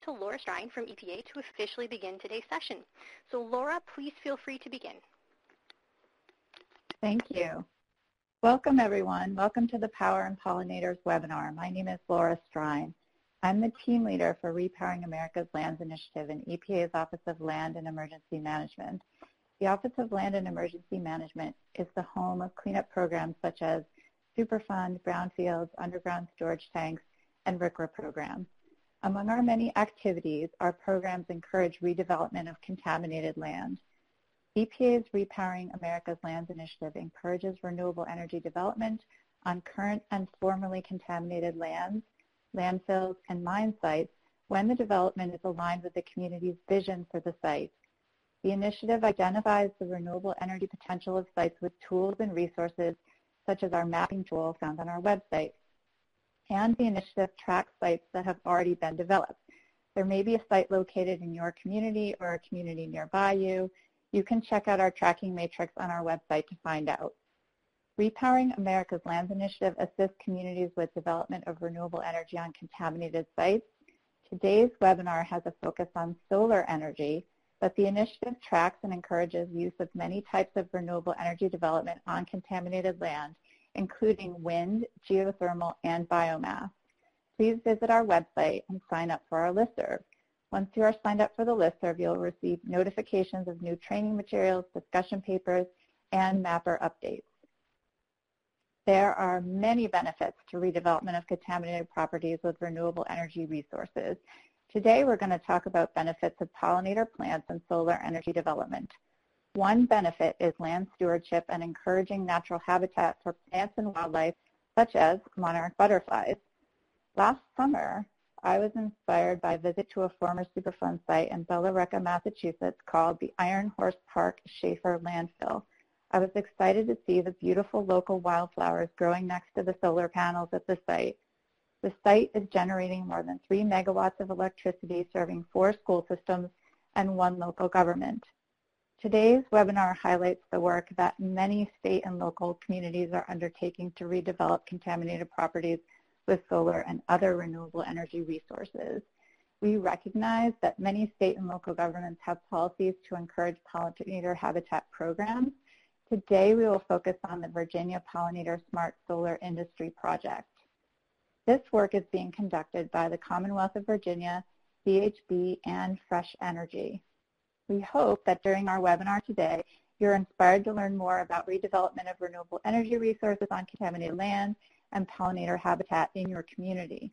to Laura Strine from EPA to officially begin today's session. So Laura, please feel free to begin. Thank you. Welcome, everyone. Welcome to the Power and Pollinators webinar. My name is Laura Strine. I'm the team leader for Repowering America's Lands Initiative in EPA's Office of Land and Emergency Management. The Office of Land and Emergency Management is the home of cleanup programs such as Superfund, brownfields, underground storage tanks, and RCRA programs. Among our many activities, our programs encourage redevelopment of contaminated land. EPA's Repowering America's Lands Initiative encourages renewable energy development on current and formerly contaminated lands, landfills, and mine sites when the development is aligned with the community's vision for the site. The initiative identifies the renewable energy potential of sites with tools and resources such as our mapping tool found on our website. And the initiative tracks sites that have already been developed. There may be a site located in your community or a community nearby you. You can check out our tracking matrix on our website to find out. Repowering America's Lands Initiative assists communities with development of renewable energy on contaminated sites. Today's webinar has a focus on solar energy, but the initiative tracks and encourages use of many types of renewable energy development on contaminated land, including wind, geothermal, and biomass. Please visit our website and sign up for our listserv. Once you are signed up for the listserv, you'll receive notifications of new training materials, discussion papers, and mapper updates. There are many benefits to redevelopment of contaminated properties with renewable energy resources. Today, we're going to talk about benefits of pollinator plants and solar energy development. One benefit is land stewardship and encouraging natural habitat for plants and wildlife, such as monarch butterflies. Last summer, I was inspired by a visit to a former Superfund site in Billerica, Massachusetts called the Iron Horse Park Schaefer Landfill. I was excited to see the beautiful local wildflowers growing next to the solar panels at the site. The site is generating more than 3 megawatts of electricity, serving 4 school systems and 1 local government. Today's webinar highlights the work that many state and local communities are undertaking to redevelop contaminated properties with solar and other renewable energy resources. We recognize that many state and local governments have policies to encourage pollinator habitat programs. Today, we will focus on the Virginia Pollinator Smart Solar Industry Project. This work is being conducted by the Commonwealth of Virginia, VHB, and Fresh Energy. We hope that during our webinar today, you're inspired to learn more about redevelopment of renewable energy resources on contaminated land and pollinator habitat in your community.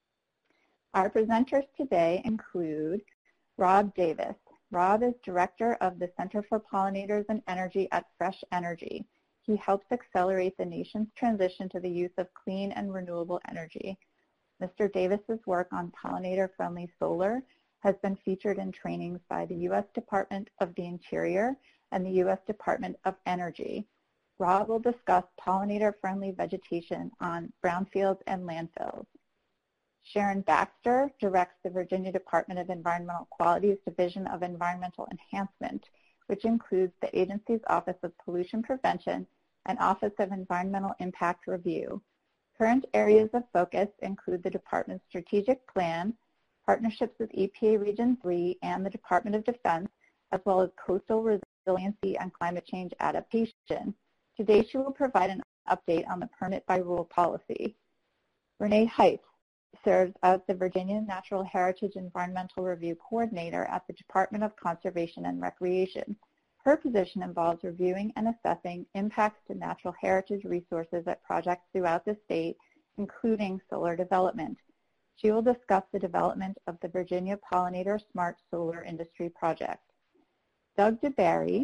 Our presenters today include Rob Davis. Rob is Director of the Center for Pollinators and Energy at Fresh Energy. He helps accelerate the nation's transition to the use of clean and renewable energy. Mr. Davis's work on pollinator-friendly solar has been featured in trainings by the U.S. Department of the Interior and the U.S. Department of Energy. Rob will discuss pollinator-friendly vegetation on brownfields and landfills. Sharon Baxter directs the Virginia Department of Environmental Quality's Division of Environmental Enhancement, which includes the agency's Office of Pollution Prevention and Office of Environmental Impact Review. Current areas of focus include the Department's strategic plan, partnerships with EPA Region 3 and the Department of Defense, as well as coastal resiliency and climate change adaptation. Today, she will provide an update on the permit by rule policy. Renee Height serves as the Virginia Natural Heritage Environmental Review Coordinator at the Department of Conservation and Recreation. Her position involves reviewing and assessing impacts to natural heritage resources at projects throughout the state, including solar development. She will discuss the development of the Virginia Pollinator Smart Solar Industry Project. Doug DeBerry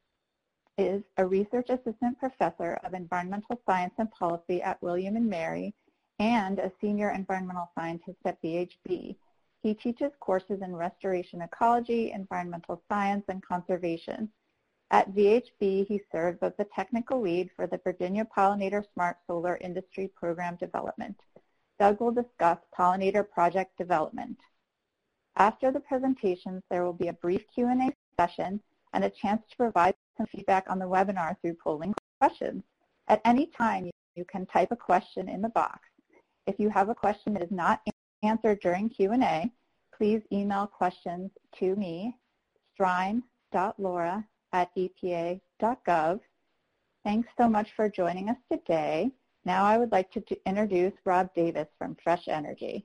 is a Research Assistant Professor of Environmental Science and Policy at William & Mary and a Senior Environmental Scientist at VHB. He teaches courses in restoration ecology, environmental science, and conservation. At VHB, he serves as the technical lead for the Virginia Pollinator Smart Solar Industry Program development. Doug will discuss pollinator project development. After the presentations, there will be a brief Q&A session and a chance to provide some feedback on the webinar through polling questions. At any time, you can type a question in the box. If you have a question that is not answered during Q&A, please email questions to me, strine.laura@epa.gov. Thanks so much for joining us today. Now I would like to introduce Rob Davis from Fresh Energy.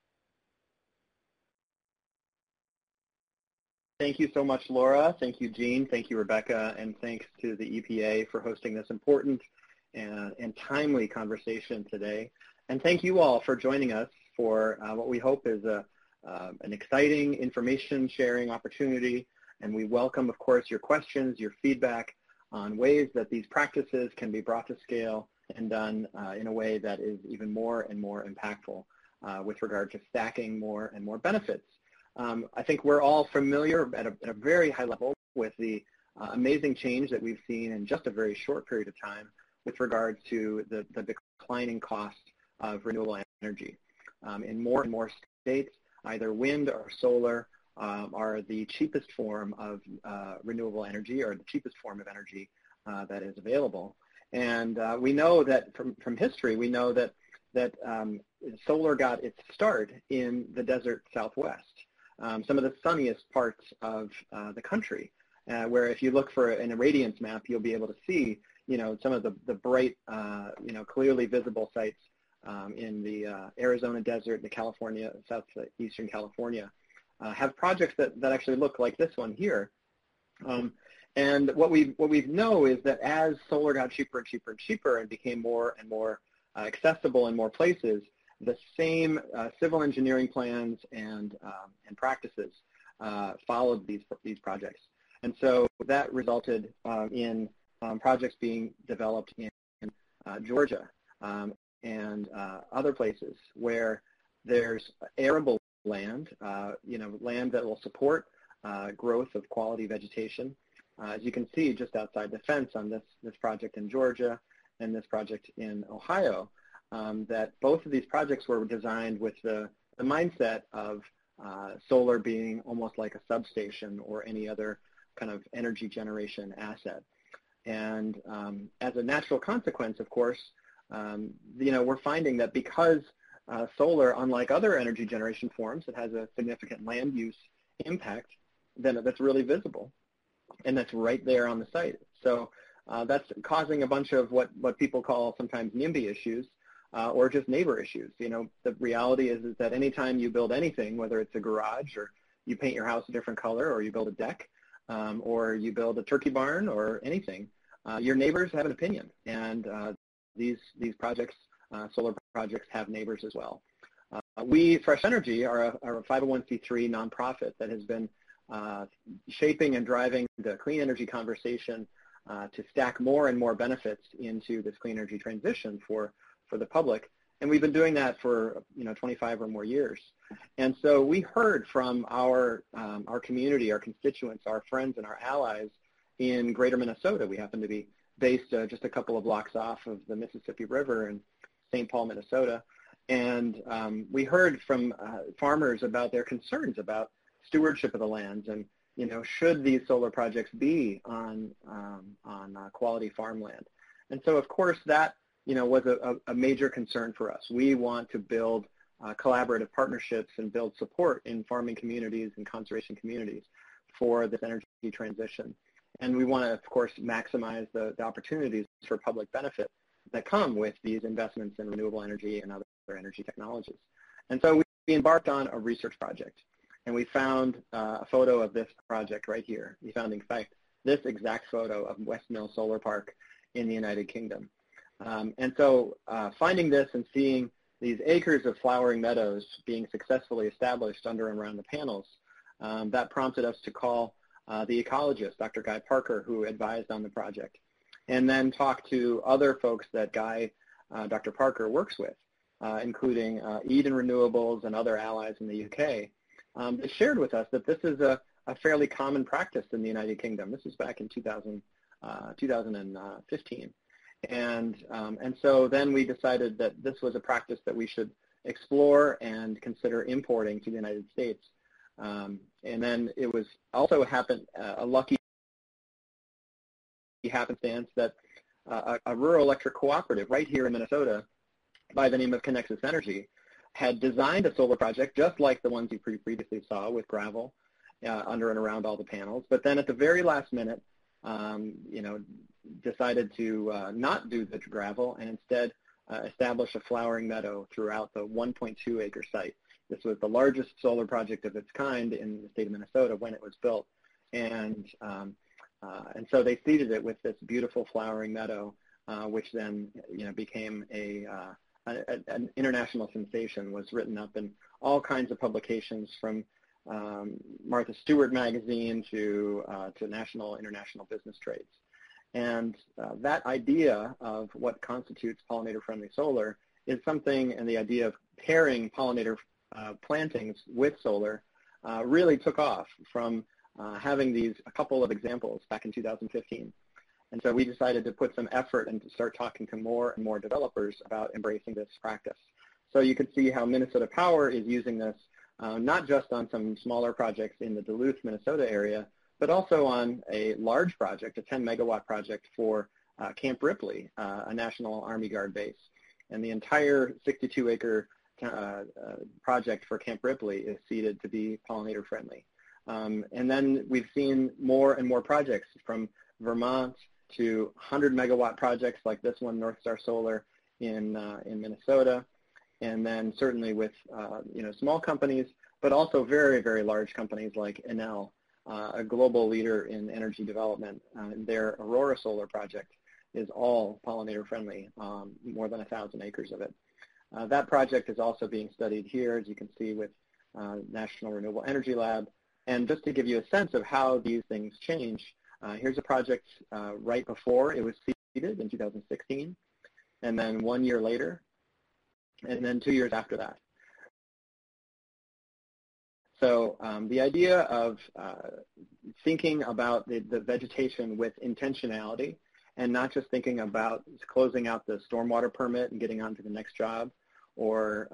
Thank you so much, Laura. Thank you, Jean. Thank you, Rebecca. And thanks to the EPA for hosting this important and timely conversation today. And thank you all for joining us for what we hope is an exciting information sharing opportunity. And we welcome, of course, your questions, your feedback on ways that these practices can be brought to scale and done in a way that is even more and more impactful with regard to stacking more and more benefits. I think we're all familiar at a very high level with the amazing change that we've seen in just a very short period of time with regard to the declining cost of renewable energy. In more and more states, either wind or solar are the cheapest form of renewable energy, or the cheapest form of energy that is available. And we know that from history, we know that solar got its start in the desert Southwest, some of the sunniest parts of the country, where if you look for an irradiance map, you'll be able to see, some of the bright, clearly visible sites in the Arizona desert, the California, southeastern California, have projects that actually look like this one here. And what we know is that as solar got cheaper and cheaper and cheaper and became more and more accessible in more places, the same civil engineering plans and practices followed these projects. And so that resulted in projects being developed in Georgia and other places where there's arable land, land that will support growth of quality vegetation. As you can see just outside the fence on this project in Georgia and this project in Ohio, that both of these projects were designed with the mindset of solar being almost like a substation or any other kind of energy generation asset. And as a natural consequence, of course, we're finding that because solar, unlike other energy generation forms, it has a significant land use impact, then that's really visible, and that's right there on the site. So that's causing a bunch of what people call sometimes NIMBY issues, or just neighbor issues. The reality is that anytime you build anything, whether it's a garage or you paint your house a different color or you build a deck or you build a turkey barn or anything, your neighbors have an opinion. And these projects, solar projects, have neighbors as well. We, Fresh Energy, are a 501c3 nonprofit that has been shaping and driving the clean energy conversation to stack more and more benefits into this clean energy transition for the public. And we've been doing that for 25 or more years. And so we heard from our community, our constituents, our friends, and our allies in greater Minnesota. We happen to be based just a couple of blocks off of the Mississippi River in St. Paul, Minnesota. And we heard from farmers about their concerns about stewardship of the lands and, should these solar projects be on quality farmland. And so, of course, that was a major concern for us. We want to build collaborative partnerships and build support in farming communities and conservation communities for this energy transition. And we want to, of course, maximize the opportunities for public benefit that come with these investments in renewable energy and other energy technologies. And so we embarked on a research project, and we found a photo of this project right here. We found, in fact, this exact photo of West Mill Solar Park in the United Kingdom. And so finding this and seeing these acres of flowering meadows being successfully established under and around the panels, that prompted us to call the ecologist, Dr. Guy Parker, who advised on the project, and then talk to other folks that Dr. Parker works with, including Eden Renewables and other allies in the UK, that shared with us that this is a fairly common practice in the United Kingdom. This is back in 2015. And so then we decided that this was a practice that we should explore and consider importing to the United States. And then it was also a lucky happenstance that a rural electric cooperative right here in Minnesota by the name of Connexus Energy had designed a solar project just like the ones you previously saw with gravel under and around all the panels, but then at the very last minute, decided to not do the gravel and instead establish a flowering meadow throughout the 1.2 acre site. This was the largest solar project of its kind in the state of Minnesota when it was built. And so they seeded it with this beautiful flowering meadow, which then became an international sensation, was written up in all kinds of publications from Martha Stewart magazine to national, international business trades. And that idea of what constitutes pollinator-friendly solar is something, and the idea of pairing pollinator plantings with solar really took off from having a couple of examples back in 2015. And so we decided to put some effort and to start talking to more and more developers about embracing this practice. So you can see how Minnesota Power is using this not just on some smaller projects in the Duluth, Minnesota area, but also on a large project, a 10-megawatt project for Camp Ripley, a National Army Guard base. And the entire 62-acre project for Camp Ripley is seeded to be pollinator friendly. And then we've seen more and more projects from Vermont to 100-megawatt projects like this one, North Star Solar in Minnesota, and then certainly with small companies, but also very, very large companies like Enel, a global leader in energy development. Their Aurora Solar project is all pollinator friendly, more than 1,000 acres of it. That project is also being studied here, as you can see, with National Renewable Energy Lab. And just to give you a sense of how these things change, here's a project right before it was seeded in 2016, and then 1 year later, and then 2 years after that. So the idea of thinking about the vegetation with intentionality and not just thinking about closing out the stormwater permit and getting on to the next job, or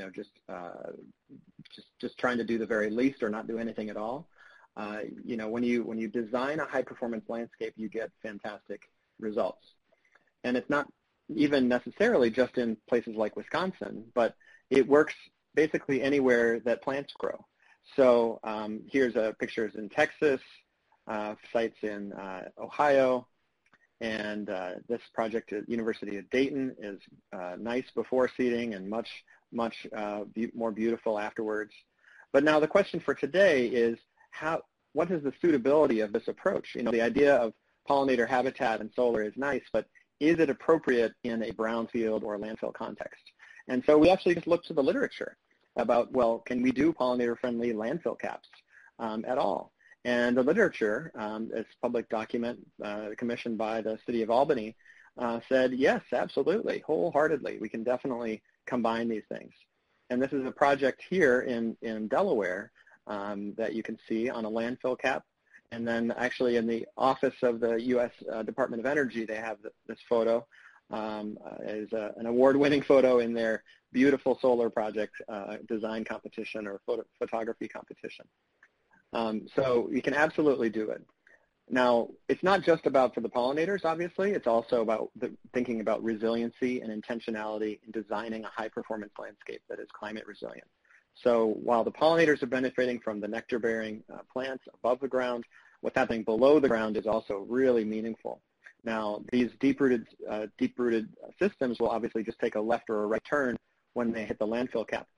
just trying to do the very least or not do anything at all. When you design a high-performance landscape, you get fantastic results. And it's not even necessarily just in places like Wisconsin, but it works basically anywhere that plants grow. So here's pictures in Texas, sites in Ohio, and this project at University of Dayton is nice before seeding and much more beautiful afterwards. But now the question for today is what is the suitability of this approach? The idea of pollinator habitat and solar is nice, but is it appropriate in a brownfield or landfill context? And so we actually just looked to the literature about, well, can we do pollinator-friendly landfill caps at all? And the literature, this public document commissioned by the City of Albany, said, yes, absolutely, wholeheartedly. We can definitely combine these things. And this is a project here in Delaware that you can see on a landfill cap. And then actually in the office of the U.S. Department of Energy, they have this photo as an award-winning photo in their beautiful solar project design competition or photography competition. So you can absolutely do it. Now, it's not just about for the pollinators, obviously. It's also about thinking about resiliency and intentionality in designing a high-performance landscape that is climate resilient. So while the pollinators are benefiting from the nectar-bearing plants above the ground, what's happening below the ground is also really meaningful. Now, these deep-rooted systems will obviously just take a left or a right turn when they hit the landfill cap,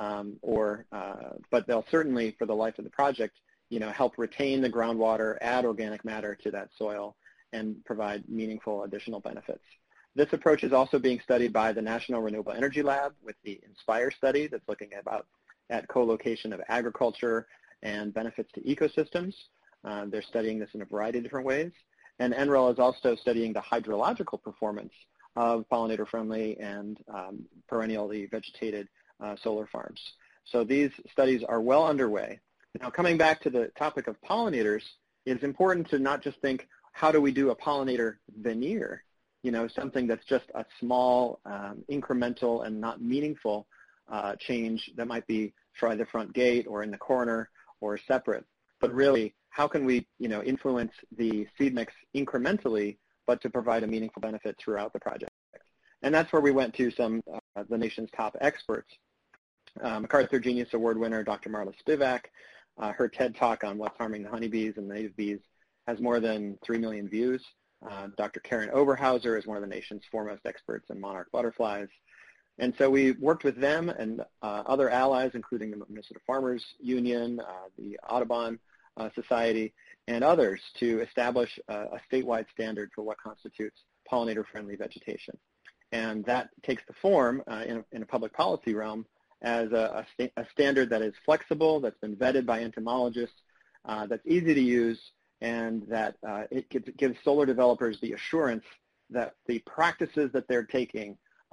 but they'll certainly, for the life of the project, help retain the groundwater, add organic matter to that soil, and provide meaningful additional benefits. This approach is also being studied by the National Renewable Energy Lab with the INSPIRE study that's looking at co-location of agriculture and benefits to ecosystems. They're studying this in a variety of different ways. And NREL is also studying the hydrological performance of pollinator-friendly and perennially vegetated solar farms. So these studies are well underway. Now, coming back to the topic of pollinators, it's important to not just think, how do we do a pollinator veneer, something that's just a small, incremental, and not meaningful change that might be by the front gate or in the corner or separate. But really, how can we, influence the seed mix incrementally, but to provide a meaningful benefit throughout the project? And that's where we went to some of the nation's top experts MacArthur Genius Award winner Dr. Marla Spivak. Her TED Talk on what's harming the honeybees and native bees has more than 3 million views. Dr. Karen Oberhauser is one of the nation's foremost experts in monarch butterflies. And so we worked with them and other allies, including the Minnesota Farmers Union, the Audubon Society, and others to establish a statewide standard for what constitutes pollinator-friendly vegetation. And that takes the form in a public policy realm as a standard that is flexible, that's been vetted by entomologists, that's easy to use, and that it gives solar developers the assurance that the practices that they're taking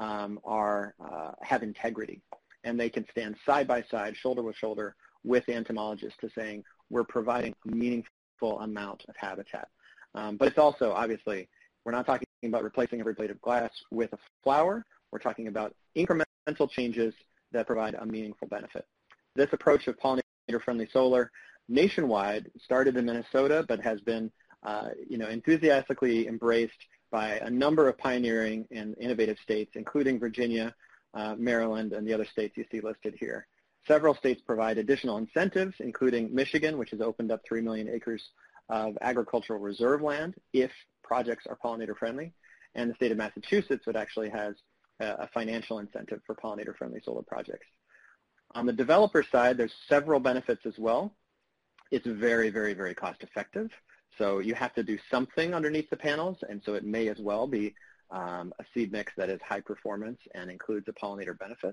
have integrity, and they can stand side by side, shoulder with shoulder, with entomologists to saying we're providing a meaningful amount of habitat. But it's also, obviously, we're not talking about replacing every blade of glass with a flower. We're talking about incremental changes that provide a meaningful benefit. This approach of pollinator-friendly solar nationwide started in Minnesota, but has been enthusiastically embraced by a number of pioneering and innovative states, including Virginia, Maryland, and the other states you see listed here. Several states provide additional incentives, including Michigan, which has opened up 3 million acres of agricultural reserve land if projects are pollinator-friendly, and the state of Massachusetts, which actually has a financial incentive for pollinator-friendly solar projects. On the developer side, there's several benefits as well. It's very, very, very cost-effective. So you have to do something underneath the panels, and so it may as well be a seed mix that is high performance and includes a pollinator benefit.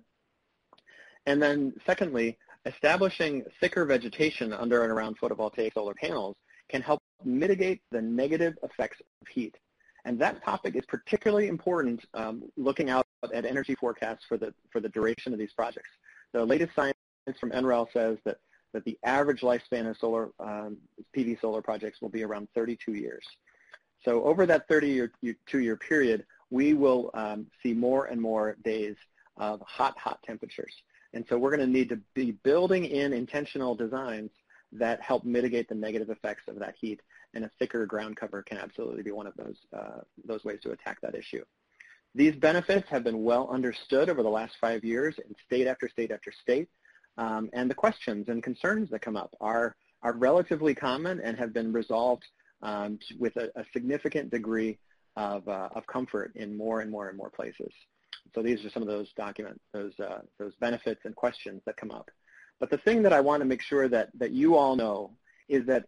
And then secondly, establishing thicker vegetation under and around photovoltaic solar panels can help mitigate the negative effects of heat. And that topic is particularly important looking out at energy forecasts for the duration of these projects. The latest science from NREL says that the average lifespan of solar PV solar projects will be around 32 years. So over that 32-year period, we will see more and more days of hot temperatures. And so we're going to need to be building in intentional designs that help mitigate the negative effects of that heat, and a thicker ground cover can absolutely be one of those ways to attack that issue. These benefits have been well understood over the last 5 years in state after state after state. And the questions and concerns that come up are relatively common and have been resolved with a significant degree of comfort in more and more and more places. So these are some of those those benefits and questions that come up. But the thing that I want to make sure that you all know is that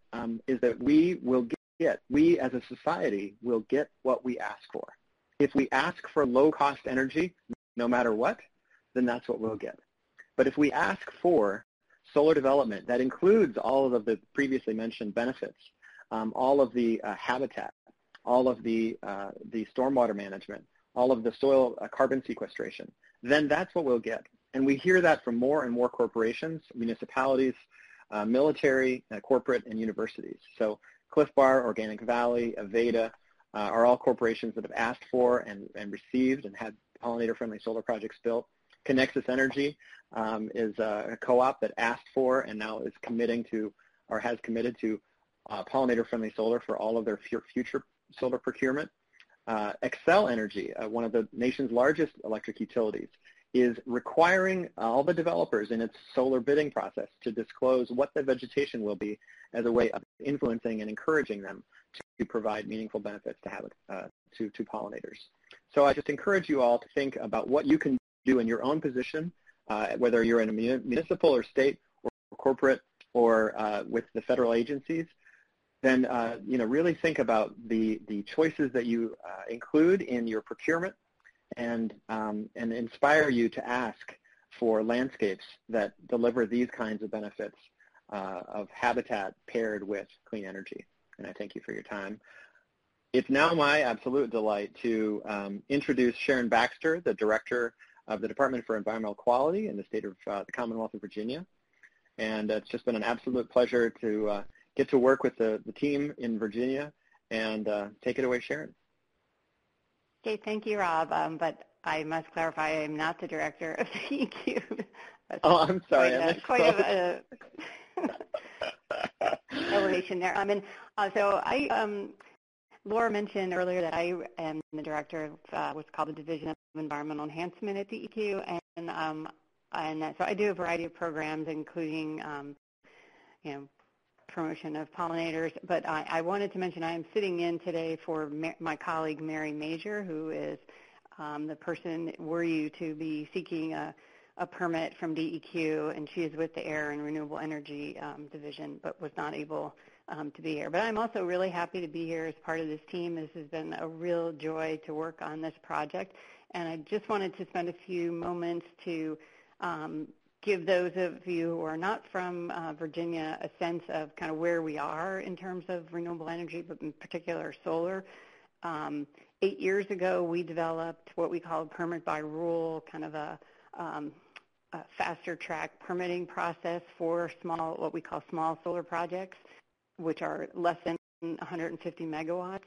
we as a society will get what we ask for. If we ask for low-cost energy, no matter what, then that's what we'll get. But if we ask for solar development that includes all of the previously mentioned benefits, all of the habitat, all of the stormwater management, all of the soil carbon sequestration, then that's what we'll get. And we hear that from more and more corporations, municipalities, military, corporate, and universities. So Cliff Bar, Organic Valley, Aveda are all corporations that have asked for and received and had pollinator-friendly solar projects built. Connexus Energy is a co-op that asked for and now is committing to, or has committed to, pollinator-friendly solar for all of their future solar procurement. Xcel Energy, one of the nation's largest electric utilities, is requiring all the developers in its solar bidding process to disclose what the vegetation will be as a way of influencing and encouraging them to provide meaningful benefits to pollinators. So I just encourage you all to think about what you can do in your own position, whether you're in a municipal or state or corporate or with the federal agencies. Then really think about the choices that you include in your procurement, and inspire you to ask for landscapes that deliver these kinds of benefits of habitat paired with clean energy. And I thank you for your time. It's now my absolute delight to introduce Sharon Baxter, the Director of the Department for Environmental Quality in the state of the Commonwealth of Virginia. And it's just been an absolute pleasure to get to work with the team in Virginia. And take it away, Sharon. Okay, thank you, Rob. But I must clarify, I am not the director of the EQ. Oh, I'm sorry. Quite a elevation there. Laura mentioned earlier that I am the director of what's called the Division of Environmental Enhancement at the EQ, and So I do a variety of programs, including, promotion of pollinators. But I wanted to mention I am sitting in today for my colleague Mary Major, who is the person were you to be seeking a permit from DEQ, and she is with the Air and Renewable Energy Division, but was not able to be here. But I'm also really happy to be here as part of this team. This has been a real joy to work on this project, and I just wanted to spend a few moments to give those of you who are not from Virginia a sense of kind of where we are in terms of renewable energy, but in particular solar. 8 years ago, we developed what we call a permit by rule, kind of a faster track permitting process for what we call small solar projects, which are less than 150 megawatts.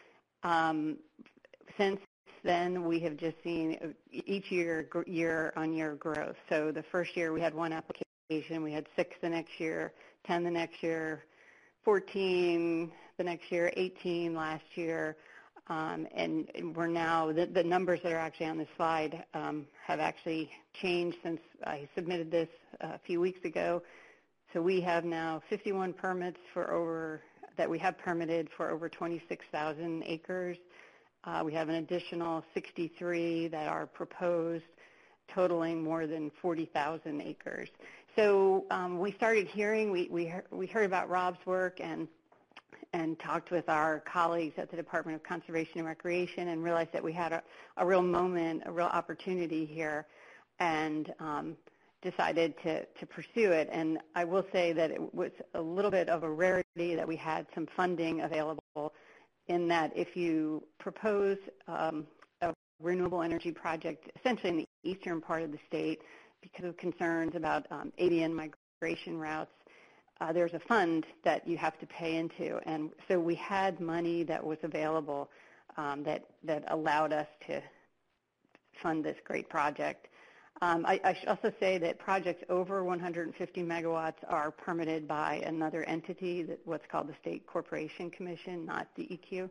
Since then, we have just seen each year-on-year growth. So the first year we had 1 application, we had 6 the next year, 10 the next year, 14 the next year, 18 last year, and we're now, the numbers that are actually on this slide have actually changed since I submitted this a few weeks ago. So we have now 51 permits that we have permitted for over 26,000 acres. We have an additional 63 that are proposed, totaling more than 40,000 acres. So we started hearing, we heard about Rob's work and talked with our colleagues at the Department of Conservation and Recreation and realized that we had a real moment, a real opportunity here, and decided to pursue it. And I will say that it was a little bit of a rarity that we had some funding available, in that if you propose a renewable energy project essentially in the eastern part of the state because of concerns about avian migration routes, there's a fund that you have to pay into. And so we had money that was available that allowed us to fund this great project. I should also say that projects over 150 megawatts are permitted by another entity, what's called the State Corporation Commission, not DEQ.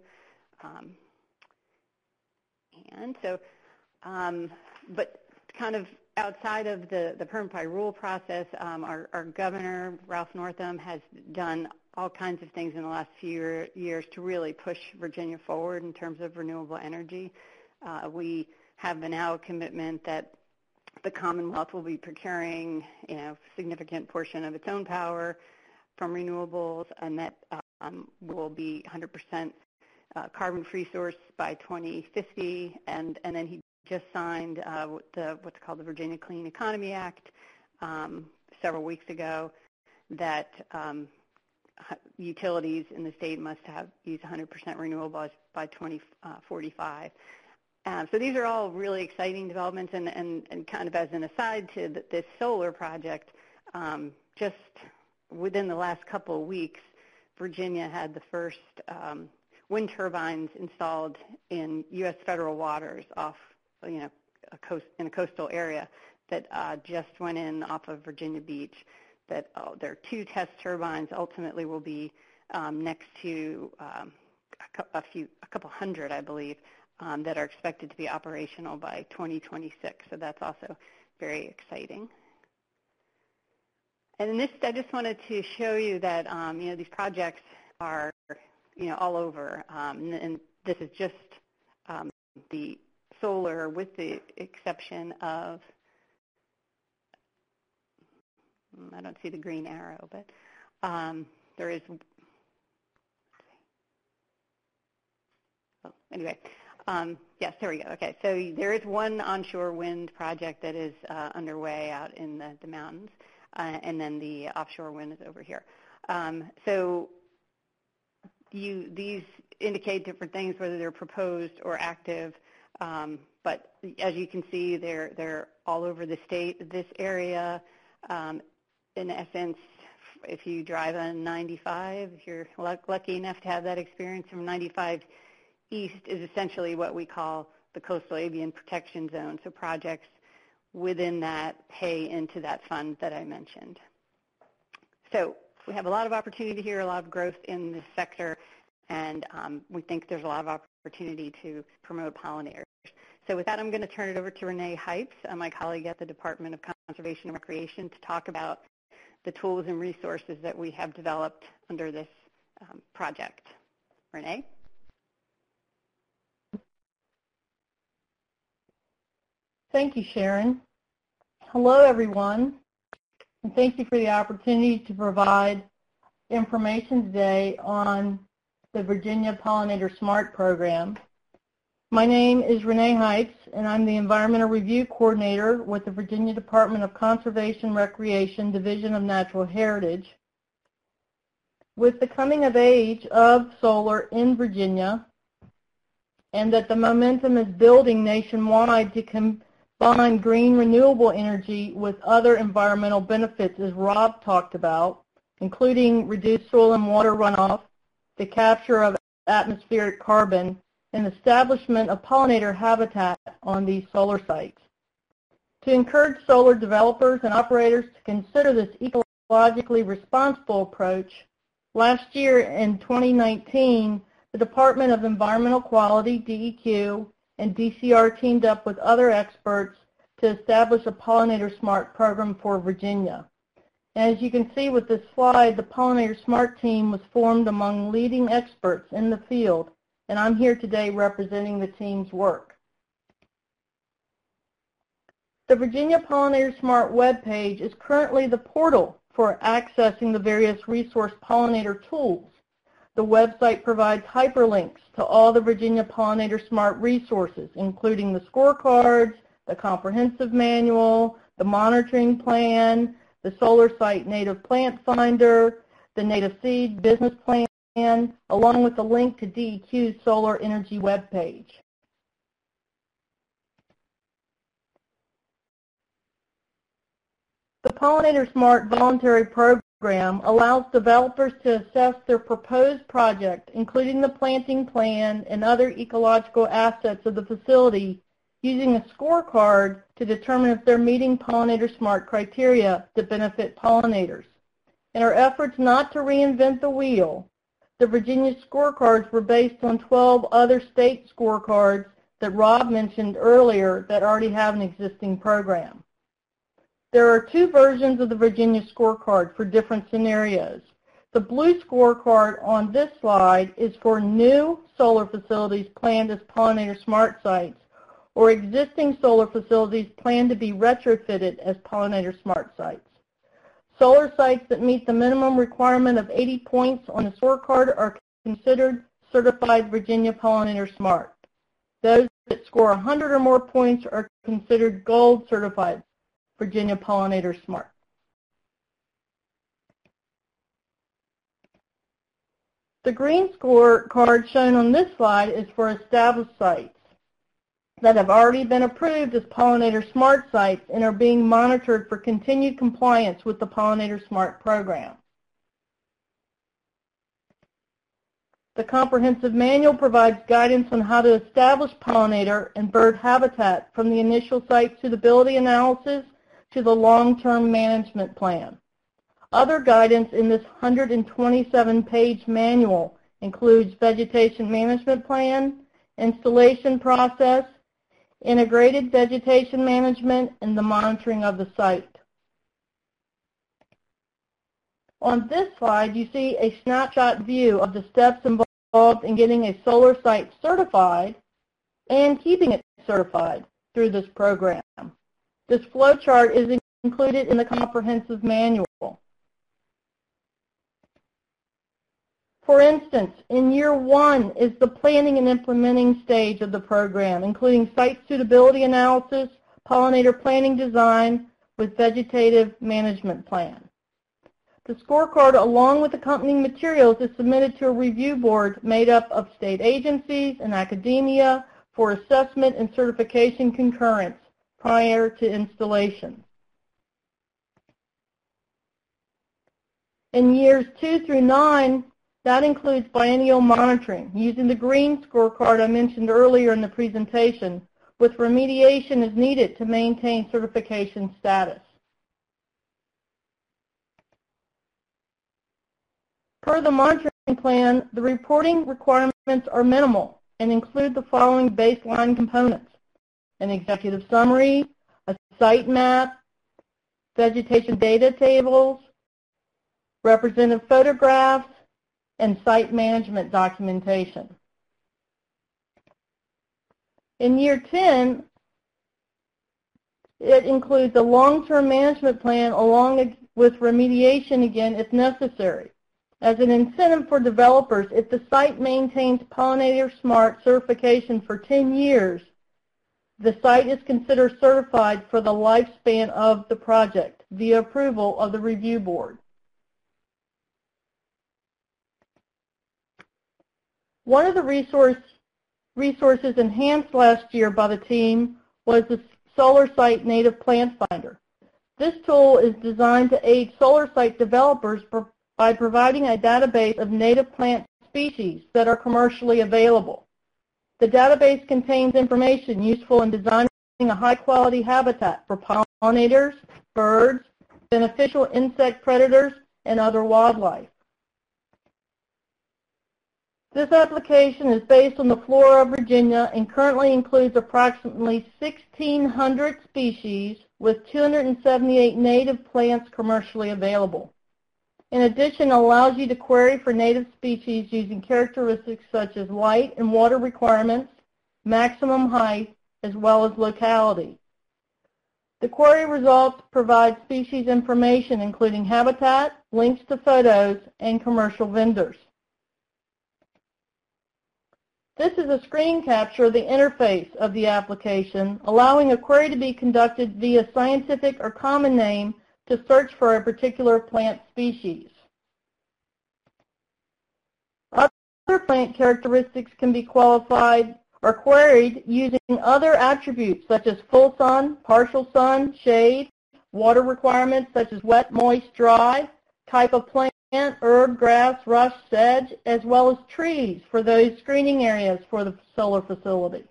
But kind of outside of the permit by rule process, our governor, Ralph Northam, has done all kinds of things in the last few years to really push Virginia forward in terms of renewable energy. We have now a commitment that the Commonwealth will be procuring, a significant portion of its own power from renewables, and that will be 100% carbon-free source by 2050. And then he just signed what's called the Virginia Clean Economy Act several weeks ago, that utilities in the state must use 100% renewables by 2045. So these are all really exciting developments, and kind of as an aside to this solar project, just within the last couple of weeks, Virginia had the first wind turbines installed in U.S. federal waters off, in a coastal area that just went in off of Virginia Beach. That there are 2 test turbines. Ultimately will be next to a couple hundred, I believe, that are expected to be operational by 2026. So that's also very exciting. And in this, I just wanted to show you that these projects are all over, and this is just the solar, with the exception of, I don't see the green arrow, but there is. Anyway. Yes, there we go. Okay, so there is one onshore wind project that is underway out in the mountains, and then the offshore wind is over here. So these indicate different things, whether they're proposed or active, but as you can see, they're all over the state. This area, in essence, if you drive on 95, if you're lucky enough to have that experience from 95 east, is essentially what we call the Coastal Avian Protection Zone. So projects within that pay into that fund that I mentioned. So we have a lot of opportunity here, a lot of growth in this sector, and we think there's a lot of opportunity to promote pollinators. So with that, I'm going to turn it over to Renee Heitz, my colleague at the Department of Conservation and Recreation to talk about the tools and resources that we have developed under this project. Renee? Thank you, Sharon. Hello, everyone, and thank you for the opportunity to provide information today on the Virginia Pollinator SMART program. My name is Renee Heitz, and I'm the Environmental Review Coordinator with the Virginia Department of Conservation Recreation, Division of Natural Heritage. With the coming of age of solar in Virginia, and that the momentum is building nationwide to combine green renewable energy with other environmental benefits, as Rob talked about, including reduced soil and water runoff, the capture of atmospheric carbon, and establishment of pollinator habitat on these solar sites. To encourage solar developers and operators to consider this ecologically responsible approach, last year in 2019, the Department of Environmental Quality, DEQ, and DCR teamed up with other experts to establish a Pollinator SMART program for Virginia. As you can see with this slide, the Pollinator SMART team was formed among leading experts in the field, and I'm here today representing the team's work. The Virginia Pollinator SMART webpage is currently the portal for accessing the various resource pollinator tools. The website provides hyperlinks to all the Virginia Pollinator SMART resources, including the scorecards, the comprehensive manual, the monitoring plan, the Solar Site Native Plant Finder, the Native Seed Business Plan, along with a link to DEQ's solar energy webpage. The Pollinator SMART voluntary program allows developers to assess their proposed project, including the planting plan and other ecological assets of the facility, using a scorecard to determine if they're meeting Pollinator SMART criteria that benefit pollinators. In our efforts not to reinvent the wheel, the Virginia scorecards were based on 12 other state scorecards that Rob mentioned earlier that already have an existing program. There are two versions of the Virginia scorecard for different scenarios. The blue scorecard on this slide is for new solar facilities planned as Pollinator SMART sites, or existing solar facilities planned to be retrofitted as Pollinator SMART sites. Solar sites that meet the minimum requirement of 80 points on the scorecard are considered certified Virginia Pollinator SMART. Those that score 100 or more points are considered gold certified Virginia Pollinator SMART. The green scorecard shown on this slide is for established sites that have already been approved as Pollinator SMART sites and are being monitored for continued compliance with the Pollinator SMART program. The comprehensive manual provides guidance on how to establish pollinator and bird habitat from the initial site suitability analysis to the long-term management plan. Other guidance in this 127-page manual includes vegetation management plan, installation process, integrated vegetation management, and the monitoring of the site. On this slide, you see a snapshot view of the steps involved in getting a solar site certified and keeping it certified through this program. This flow chart is included in the comprehensive manual. For instance, in year one is the planning and implementing stage of the program, including site suitability analysis, pollinator planning design with vegetative management plan. The scorecard, along with accompanying materials, is submitted to a review board made up of state agencies and academia for assessment and certification concurrence prior to installation. In years 2 through 9, that includes biennial monitoring, using the green scorecard I mentioned earlier in the presentation, with remediation as needed to maintain certification status. Per the monitoring plan, the reporting requirements are minimal and include the following baseline components: an executive summary, a site map, vegetation data tables, representative photographs, and site management documentation. In year 10, it includes a long-term management plan along with remediation again if necessary. As an incentive for developers, if the site maintains Pollinator Smart certification for 10 years, the site is considered certified for the lifespan of the project via approval of the review board. One of the resources enhanced last year by the team was the Solar Site Native Plant Finder. This tool is designed to aid solar site developers by providing a database of native plant species that are commercially available. The database contains information useful in designing a high-quality habitat for pollinators, birds, beneficial insect predators, and other wildlife. This application is based on the flora of Virginia and currently includes approximately 1,600 species with 278 native plants commercially available. In addition, it allows you to query for native species using characteristics such as light and water requirements, maximum height, as well as locality. The query results provide species information including habitat, links to photos, and commercial vendors. This is a screen capture of the interface of the application, allowing a query to be conducted via scientific or common name to search for a particular plant species. Other plant characteristics can be qualified or queried using other attributes such as full sun, partial sun, shade, water requirements such as wet, moist, dry, type of plant, herb, grass, rush, sedge, as well as trees for those screening areas for the solar facility.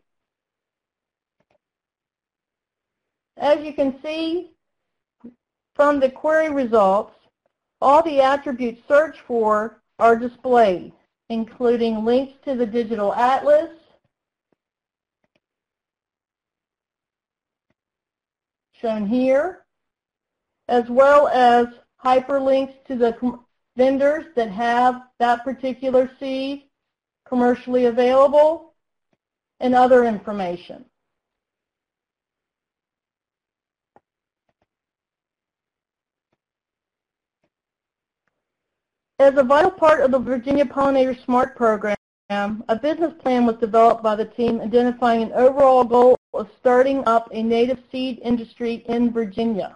As you can see from the query results, all the attributes searched for are displayed, including links to the digital atlas, shown here, as well as hyperlinks to the vendors that have that particular seed commercially available, and other information. As a vital part of the Virginia Pollinator Smart program, a business plan was developed by the team identifying an overall goal of starting up a native seed industry in Virginia.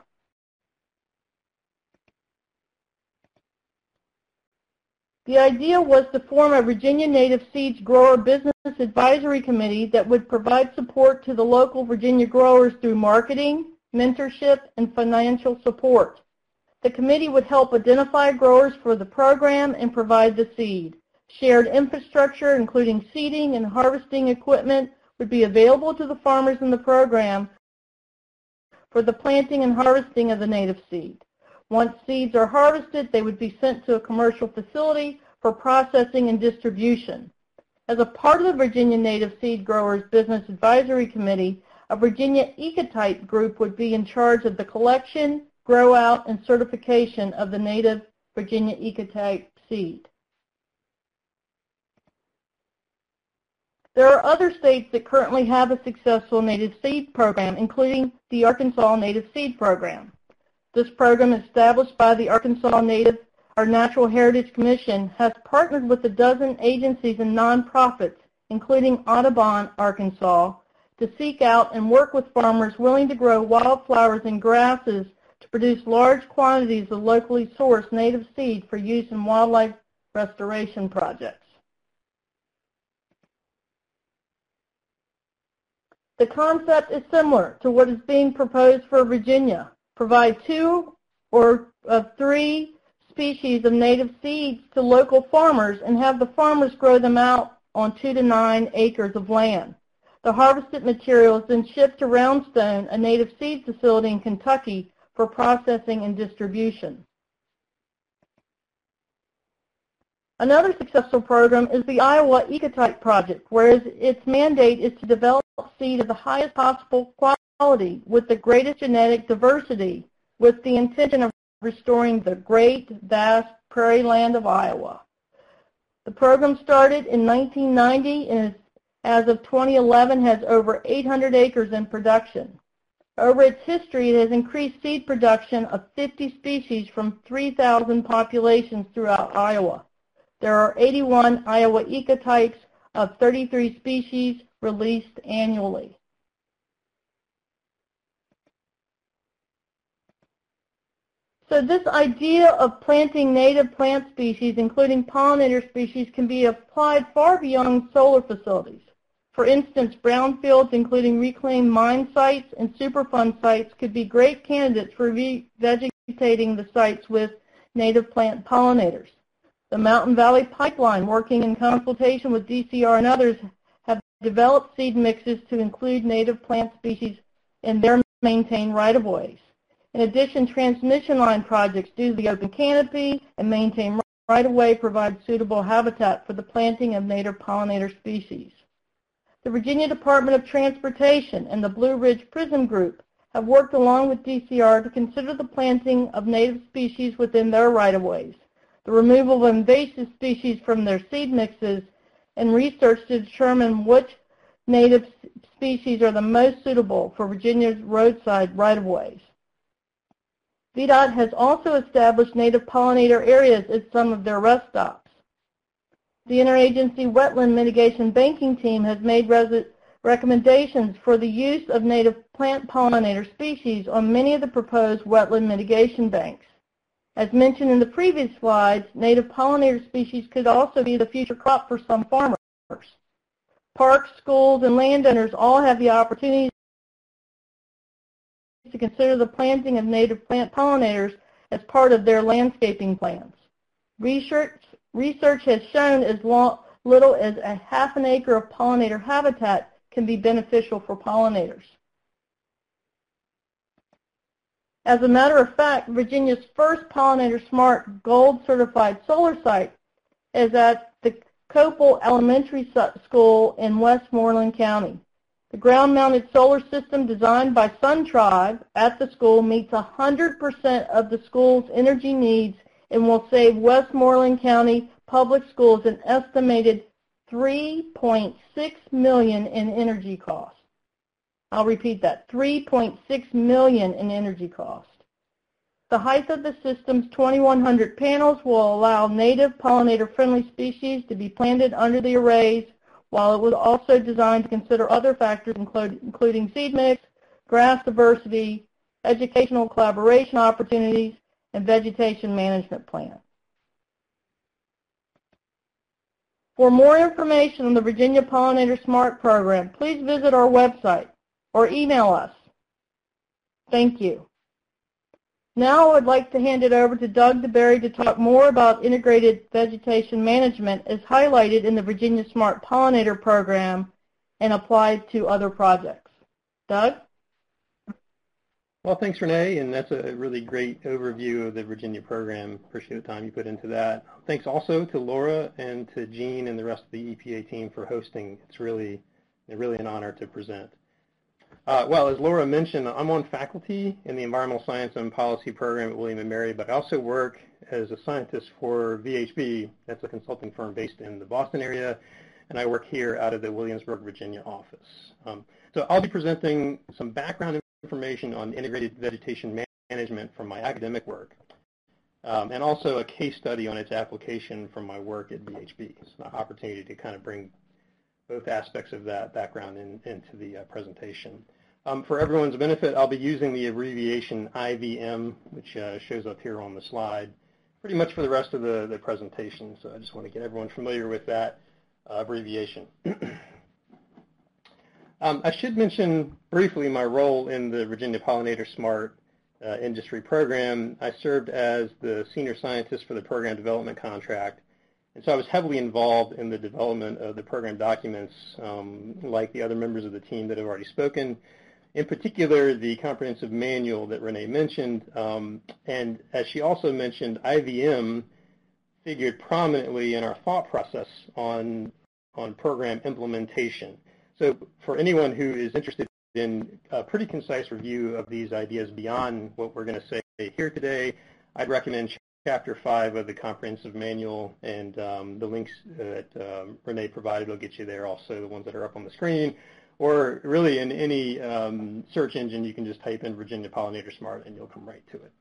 The idea was to form a Virginia Native Seeds Grower Business Advisory Committee that would provide support to the local Virginia growers through marketing, mentorship, and financial support. The committee would help identify growers for the program and provide the seed. Shared infrastructure, including seeding and harvesting equipment, would be available to the farmers in the program for the planting and harvesting of the native seed. Once seeds are harvested, they would be sent to a commercial facility for processing and distribution. As a part of the Virginia Native Seed Growers Business Advisory Committee, a Virginia Ecotype group would be in charge of the collection, grow out, and certification of the native Virginia Ecotype seed. There are other states that currently have a successful native seed program, including the Arkansas Native Seed Program. This program, established by the Arkansas Natural Heritage Commission, has partnered with a dozen agencies and nonprofits, including Audubon, Arkansas, to seek out and work with farmers willing to grow wildflowers and grasses to produce large quantities of locally sourced native seed for use in wildlife restoration projects. The concept is similar to what is being proposed for Virginia. Provide 2 or 3 species of native seeds to local farmers and have the farmers grow them out on 2 to 9 acres of land. The harvested material is then shipped to Roundstone, a native seed facility in Kentucky, for processing and distribution. Another successful program is the Iowa Ecotype Project, where its mandate is to develop seed of the highest possible quality with the greatest genetic diversity with the intention of restoring the great, vast prairie land of Iowa. The program started in 1990 and as of 2011 has over 800 acres in production. Over its history, it has increased seed production of 50 species from 3,000 populations throughout Iowa. There are 81 Iowa ecotypes of 33 species released annually. So this idea of planting native plant species, including pollinator species, can be applied far beyond solar facilities. For instance, brownfields, including reclaimed mine sites and Superfund sites, could be great candidates for revegetating the sites with native plant pollinators. The Mountain Valley Pipeline, working in consultation with DCR and others, have developed seed mixes to include native plant species in their maintained right-of-ways. In addition, transmission line projects due to the open canopy and maintained right-of-way provide suitable habitat for the planting of native pollinator species. The Virginia Department of Transportation and the Blue Ridge Prism Group have worked along with DCR to consider the planting of native species within their right-of-ways, the removal of invasive species from their seed mixes, and research to determine which native species are the most suitable for Virginia's roadside right-of-ways. VDOT has also established native pollinator areas at some of their rest stops. The Interagency Wetland Mitigation Banking Team has made recommendations for the use of native plant pollinator species on many of the proposed wetland mitigation banks. As mentioned in the previous slides, native pollinator species could also be the future crop for some farmers. Parks, schools, and landowners all have the opportunity to consider the planting of native plant pollinators as part of their landscaping plans. Research has shown as little as a half an acre of pollinator habitat can be beneficial for pollinators. As a matter of fact, Virginia's first Pollinator Smart Gold certified solar site is at the Copel Elementary School in Westmoreland County. The ground-mounted solar system designed by SunTribe at the school meets 100% of the school's energy needs and will save Westmoreland County Public Schools an estimated $3.6 million in energy costs. I'll repeat that, $3.6 million in energy cost. The height of the system's 2,100 panels will allow native pollinator-friendly species to be planted under the arrays, while it was also designed to consider other factors including seed mix, grass diversity, educational collaboration opportunities, and vegetation management plans. For more information on the Virginia Pollinator Smart Program, please visit our website or email us. Thank you. Now I would like to hand it over to Doug DeBerry to talk more about integrated vegetation management as highlighted in the Virginia Smart Pollinator Program and applied to other projects. Doug? Well, thanks, Renee, and that's a really great overview of the Virginia program. Appreciate the time you put into that. Thanks also to Laura and to Jean and the rest of the EPA team for hosting. It's really an honor to present. Well, as Laura mentioned, I'm on faculty in the Environmental Science and Policy program at William & Mary, but I also work as a scientist for VHB. That's a consulting firm based in the Boston area, and I work here out of the Williamsburg, Virginia office. So I'll be presenting some background information on integrated vegetation management from my academic work, and also a case study on its application from my work at VHB. It's an opportunity to kind of bring both aspects of that background into the presentation. For everyone's benefit, I'll be using the abbreviation IVM, which shows up here on the slide, pretty much for the rest of the presentation. So I just want to get everyone familiar with that abbreviation. I should mention briefly my role in the Virginia Pollinator Smart Industry Program. I served as the senior scientist for the program development contract. And so I was heavily involved in the development of the program documents, like the other members of the team that have already spoken. In particular, the comprehensive manual that Renee mentioned, and as she also mentioned, IVM figured prominently in our thought process on program implementation. So for anyone who is interested in a pretty concise review of these ideas beyond what we're going to say here today, I'd recommend Chapter 5 of the Comprehensive Manual, and the links that Renee provided will get you there, also the ones that are up on the screen. Or really in any search engine, you can just type in Virginia Pollinator Smart and you'll come right to it.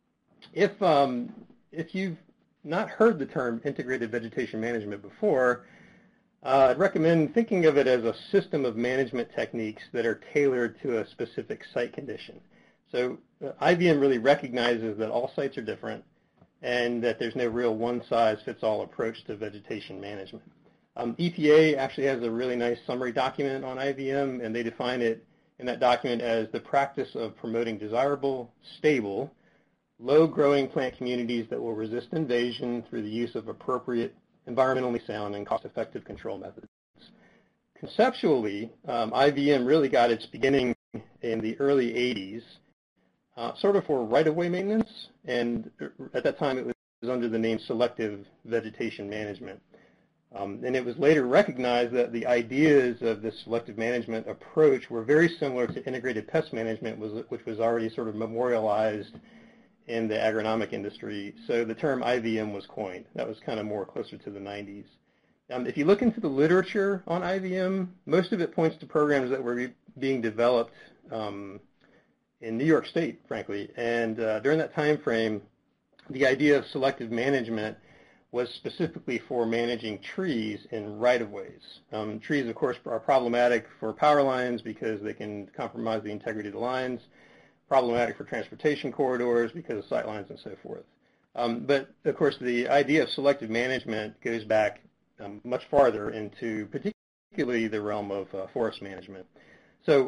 If you've not heard the term integrated vegetation management before, I'd recommend thinking of it as a system of management techniques that are tailored to a specific site condition. So IVM really recognizes that all sites are different and that there's no real one-size-fits-all approach to vegetation management. EPA actually has a really nice summary document on IVM, and they define it in that document as the practice of promoting desirable, stable, low-growing plant communities that will resist invasion through the use of appropriate, environmentally sound, and cost-effective control methods. Conceptually, IVM really got its beginning in the early 80s, sort of for right-of-way maintenance, and at that time it was under the name Selective Vegetation Management. And it was later recognized that the ideas of this selective management approach were very similar to integrated pest management, which was already sort of memorialized in the agronomic industry. So the term IVM was coined. That was kind of more closer to the 90s. If you look into the literature on IVM, most of it points to programs that were being developed in New York State, frankly. And during that time frame, the idea of selective management was specifically for managing trees in right-of-ways. Trees, of course, are problematic for power lines because they can compromise the integrity of the lines, problematic for transportation corridors because of sight lines and so forth. But, of course, the idea of selective management goes back much farther into particularly the realm of forest management. So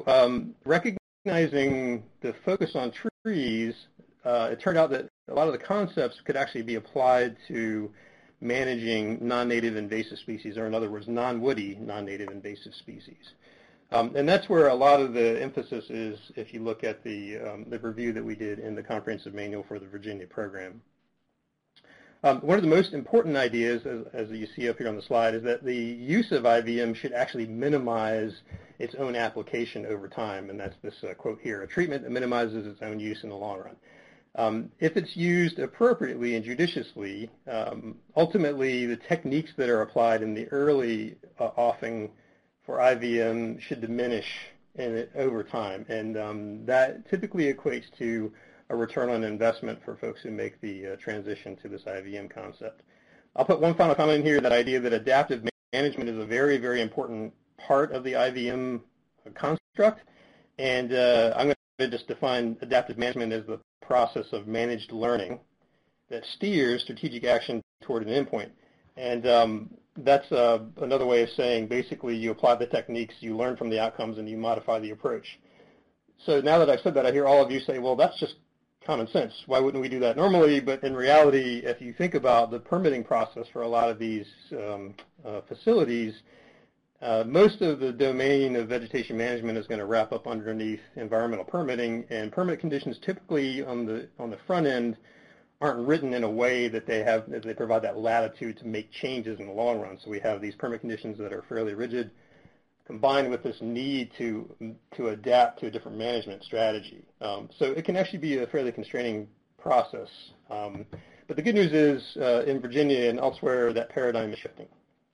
recognizing the focus on trees, it turned out that a lot of the concepts could actually be applied to managing non-native invasive species, or in other words, non-woody non-native invasive species. And that's where a lot of the emphasis is if you look at the review that we did in the Comprehensive Manual for the Virginia program. One of the most important ideas, as you see up here on the slide, is that the use of IVM should actually minimize its own application over time, and that's this quote here, a treatment that minimizes its own use in the long run. If it's used appropriately and judiciously, ultimately the techniques that are applied in the early offing for IVM should diminish over time, and that typically equates to a return on investment for folks who make the transition to this IVM concept. I'll put one final comment in here, that idea that adaptive management is a very, very important part of the IVM construct, and I'm going to just define adaptive management as the process of managed learning that steers strategic action toward an endpoint. And that's another way of saying basically you apply the techniques, you learn from the outcomes, and you modify the approach. So now that I've said that, I hear all of you say, well, that's just common sense. Why wouldn't we do that normally? But in reality, if you think about the permitting process for a lot of these facilities, most of the domain of vegetation management is going to wrap up underneath environmental permitting, and permit conditions typically on the front end aren't written in a way that they provide that latitude to make changes in the long run. So we have these permit conditions that are fairly rigid, combined with this need to adapt to a different management strategy. So it can actually be a fairly constraining process. But the good news is in Virginia and elsewhere, that paradigm is shifting.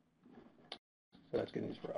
So that's good news for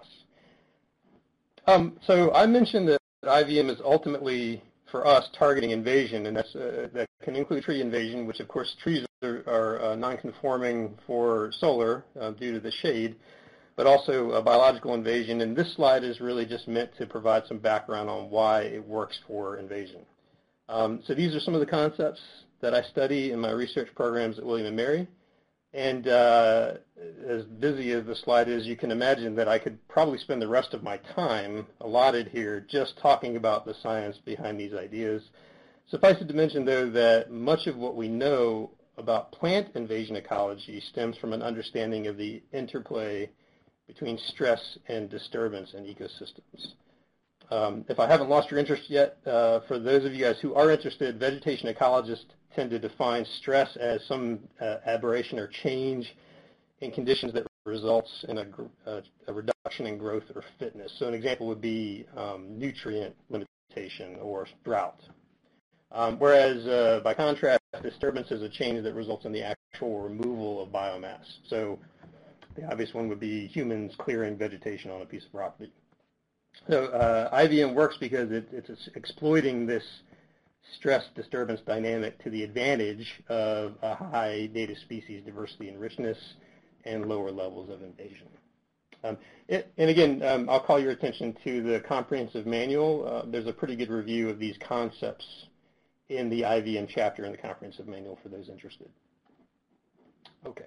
us. So I mentioned that IVM is ultimately, for us, targeting invasion, and that can include tree invasion, which of course trees are non-conforming for solar due to the shade, but also a biological invasion. And this slide is really just meant to provide some background on why it works for invasion. So these are some of the concepts that I study in my research programs at William & Mary. And as busy as the slide is, you can imagine that I could probably spend the rest of my time allotted here just talking about the science behind these ideas. Suffice it to mention, though, that much of what we know about plant invasion ecology stems from an understanding of the interplay between stress and disturbance in ecosystems. If I haven't lost your interest yet, for those of you guys who are interested, vegetation ecologists tend to define stress as some aberration or change in conditions that results in a reduction in growth or fitness. So an example would be nutrient limitation or drought. Whereas, by contrast, disturbance is a change that results in the actual removal of biomass. So the obvious one would be humans clearing vegetation on a piece of property. So IVM works because it's exploiting this stress disturbance dynamic to the advantage of a high native species diversity and richness and lower levels of invasion. And again, I'll call your attention to the comprehensive manual. There's a pretty good review of these concepts in the IVM chapter in the comprehensive manual for those interested. Okay.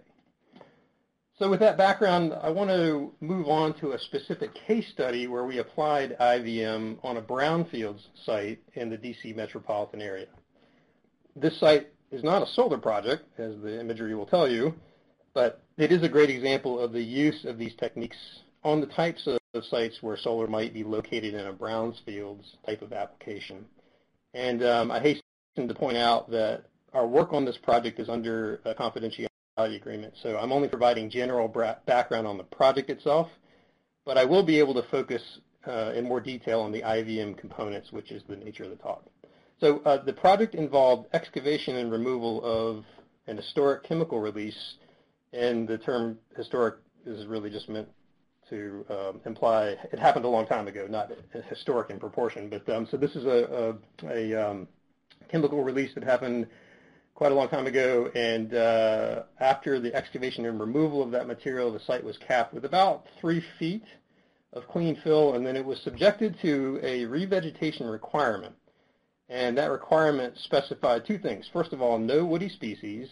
So with that background, I want to move on to a specific case study where we applied IVM on a brownfields site in the DC metropolitan area. This site is not a solar project, as the imagery will tell you, but it is a great example of the use of these techniques on the types of sites where solar might be located in a brownfields type of application. And I hasten to point out that our work on this project is under a confidentiality agreement, so I'm only providing general background on the project itself, but I will be able to focus in more detail on the IVM components, which is the nature of the talk. So the project involved excavation and removal of an historic chemical release, and the term historic is really just meant to imply it happened a long time ago, not historic in proportion. But so this is a chemical release that happened quite a long time ago, and after the excavation and removal of that material, the site was capped with about 3 feet of clean fill, and then it was subjected to a revegetation requirement. And that requirement specified 2 things. First of all, no woody species,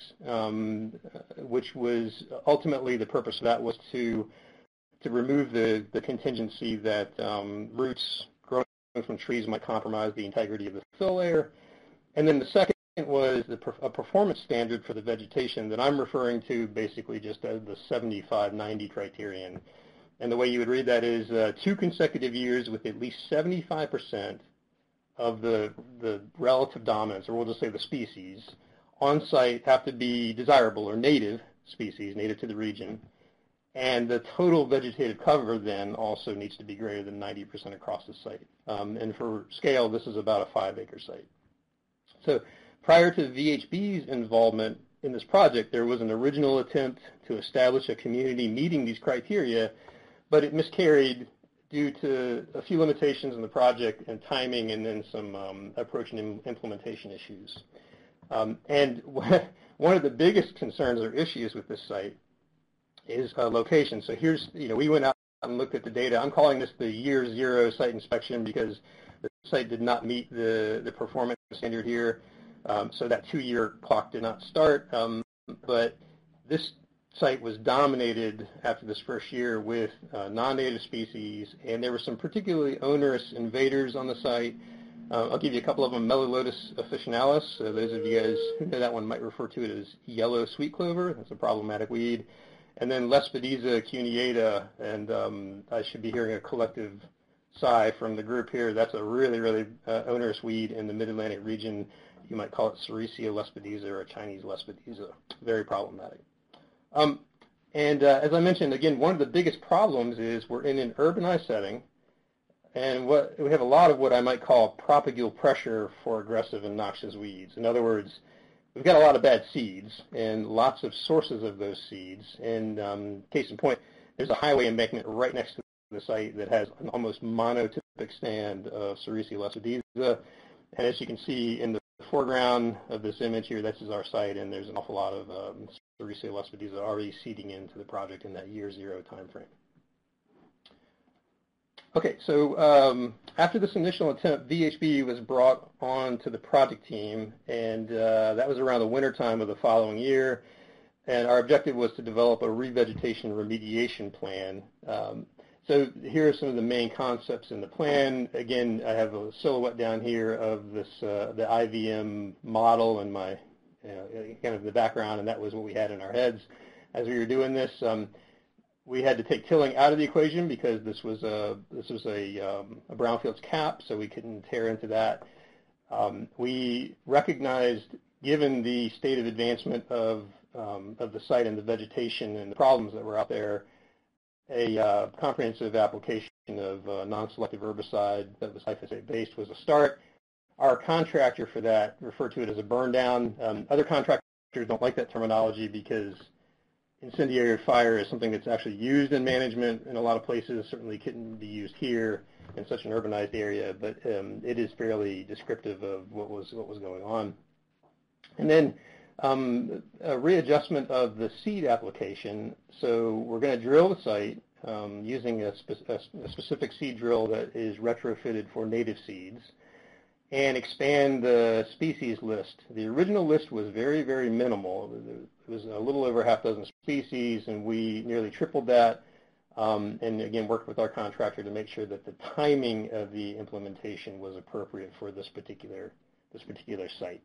which was ultimately the purpose of that was to remove the contingency that roots growing from trees might compromise the integrity of the fill layer. And then the second was a performance standard for the vegetation that I'm referring to basically just as the 75-90 criterion. And the way you would read that is 2 consecutive years with at least 75% of the relative dominance, or we'll just say the species, on site have to be desirable or native species, native to the region. And the total vegetative cover then also needs to be greater than 90% across the site. And for scale, this is about a 5-acre site. So prior to VHB's involvement in this project, there was an original attempt to establish a community meeting these criteria, but it miscarried due to a few limitations in the project and timing, and then some approach and implementation issues. And one of the biggest concerns or issues with this site is location. So here's, we went out and looked at the data. I'm calling this the year 0 site inspection because the site did not meet the performance standard here. So that 2-year clock did not start. But this site was dominated after this first year with non-native species, and there were some particularly onerous invaders on the site. I'll give you a couple of them. Mellilotus officinalis. So those of you guys who know that one might refer to it as yellow sweet clover. That's a problematic weed. And then Lespedeza cuneata, and I should be hearing a collective sigh from the group here. That's a really, really onerous weed in the Mid-Atlantic region. You might call it Sericea lespedeza or Chinese lespedeza. Very problematic. And as I mentioned, again, one of the biggest problems is we're in an urbanized setting, and we have a lot of what I might call propagule pressure for aggressive and noxious weeds. In other words, we've got a lot of bad seeds and lots of sources of those seeds. And case in point, there's a highway embankment right next to the site that has an almost monotypic stand of Sericea lespedeza. And as you can see in the foreground of this image here, this is our site, and there's an awful lot of Sericea lespedeza already seeding into the project in that year 0 time frame. Okay, so after this initial attempt, VHB was brought on to the project team, and that was around the winter time of the following year. And our objective was to develop a revegetation remediation plan. So here are some of the main concepts in the plan. Again, I have a silhouette down here of this the IVM model and my kind of the background, and that was what we had in our heads as we were doing this. We had to take tilling out of the equation because this was a brownfields cap, so we couldn't tear into that. We recognized, given the state of advancement of the site and the vegetation and the problems that were out there, a comprehensive application of non-selective herbicide that was glyphosate-based was a start. Our contractor for that referred to it as a burn down. Other contractors don't like that terminology because incendiary fire is something that's actually used in management in a lot of places. Certainly couldn't be used here in such an urbanized area, but it is fairly descriptive of what was going on. And then a readjustment of the seed application. So we're going to drill the site using a specific seed drill that is retrofitted for native seeds, and expand the species list. The original list was very, very minimal. It was a little over half dozen species, and we nearly tripled that, and again worked with our contractor to make sure that the timing of the implementation was appropriate for this particular site.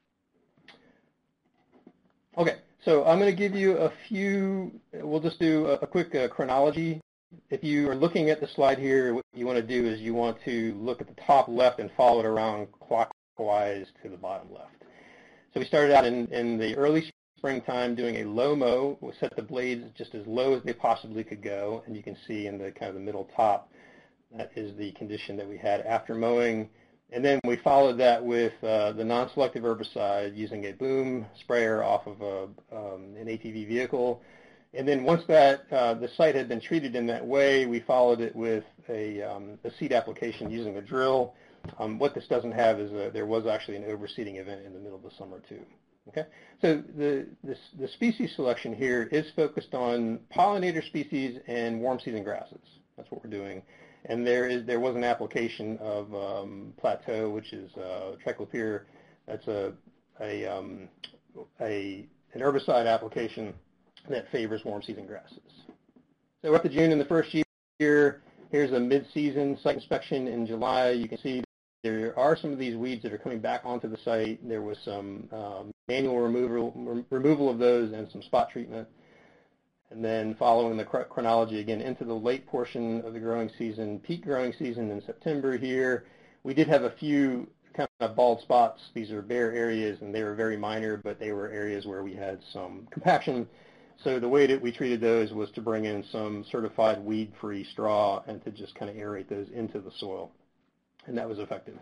Okay, so I'm going to give you a few, we'll just do a quick chronology. If you are looking at the slide here, what you want to do is you want to look at the top left and follow it around clockwise to the bottom left. So we started out in the early springtime doing a low mow. We set the blades just as low as they possibly could go, and you can see in the kind of the middle top, that is the condition that we had after mowing. And then we followed that with the non-selective herbicide using a boom sprayer off of an ATV vehicle. And then once that the site had been treated in that way, we followed it with a seed application using a drill. What this doesn't have is there was actually an overseeding event in the middle of the summer too. Okay, so the species selection here is focused on pollinator species and warm season grasses. That's what we're doing. And there was an application of Plateau, which is Triclopyr. That's an herbicide application that favors warm season grasses. So we're up to June in the first year. Here's a mid-season site inspection in July. You can see there are some of these weeds that are coming back onto the site. There was some manual removal of those and some spot treatment. And then following the chronology again into the late portion of the growing season, peak growing season in September here, we did have a few kind of bald spots. These are bare areas, and they were very minor, but they were areas where we had some compaction. So the way that we treated those was to bring in some certified weed-free straw and to just kind of aerate those into the soil, and that was effective.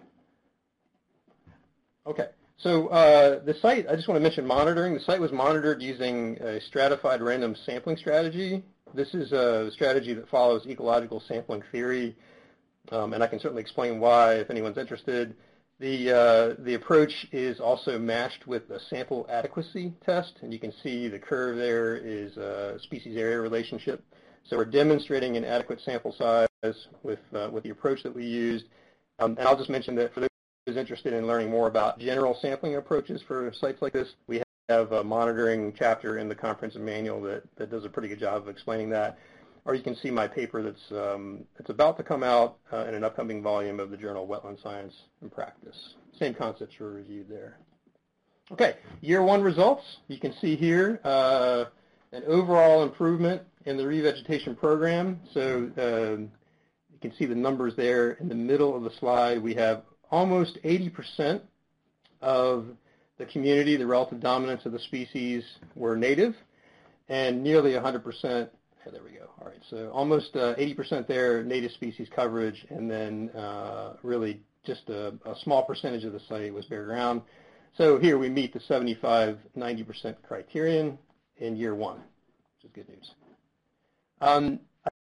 Okay. So the site, I just want to mention monitoring. The site was monitored using a stratified random sampling strategy. This is a strategy that follows ecological sampling theory, and I can certainly explain why if anyone's interested. The approach is also matched with a sample adequacy test, and you can see the curve there is a species area relationship. So we're demonstrating an adequate sample size with the approach that we used. And I'll just mention that for those who's interested in learning more about general sampling approaches for sites like this, we have a monitoring chapter in the comprehensive manual that does a pretty good job of explaining that. Or you can see my paper that's about to come out in an upcoming volume of the journal Wetland Science and Practice. Same concepts were reviewed there. Okay, year one results. You can see here an overall improvement in the revegetation program. So you can see the numbers there in the middle of the slide. We have almost 80% of the community, the relative dominance of the species, were native, and nearly 100%. There we go. All right, so almost 80% there, native species coverage, and then really just a small percentage of the site was bare ground. So here we meet the 75-90% criterion in year one, which is good news. I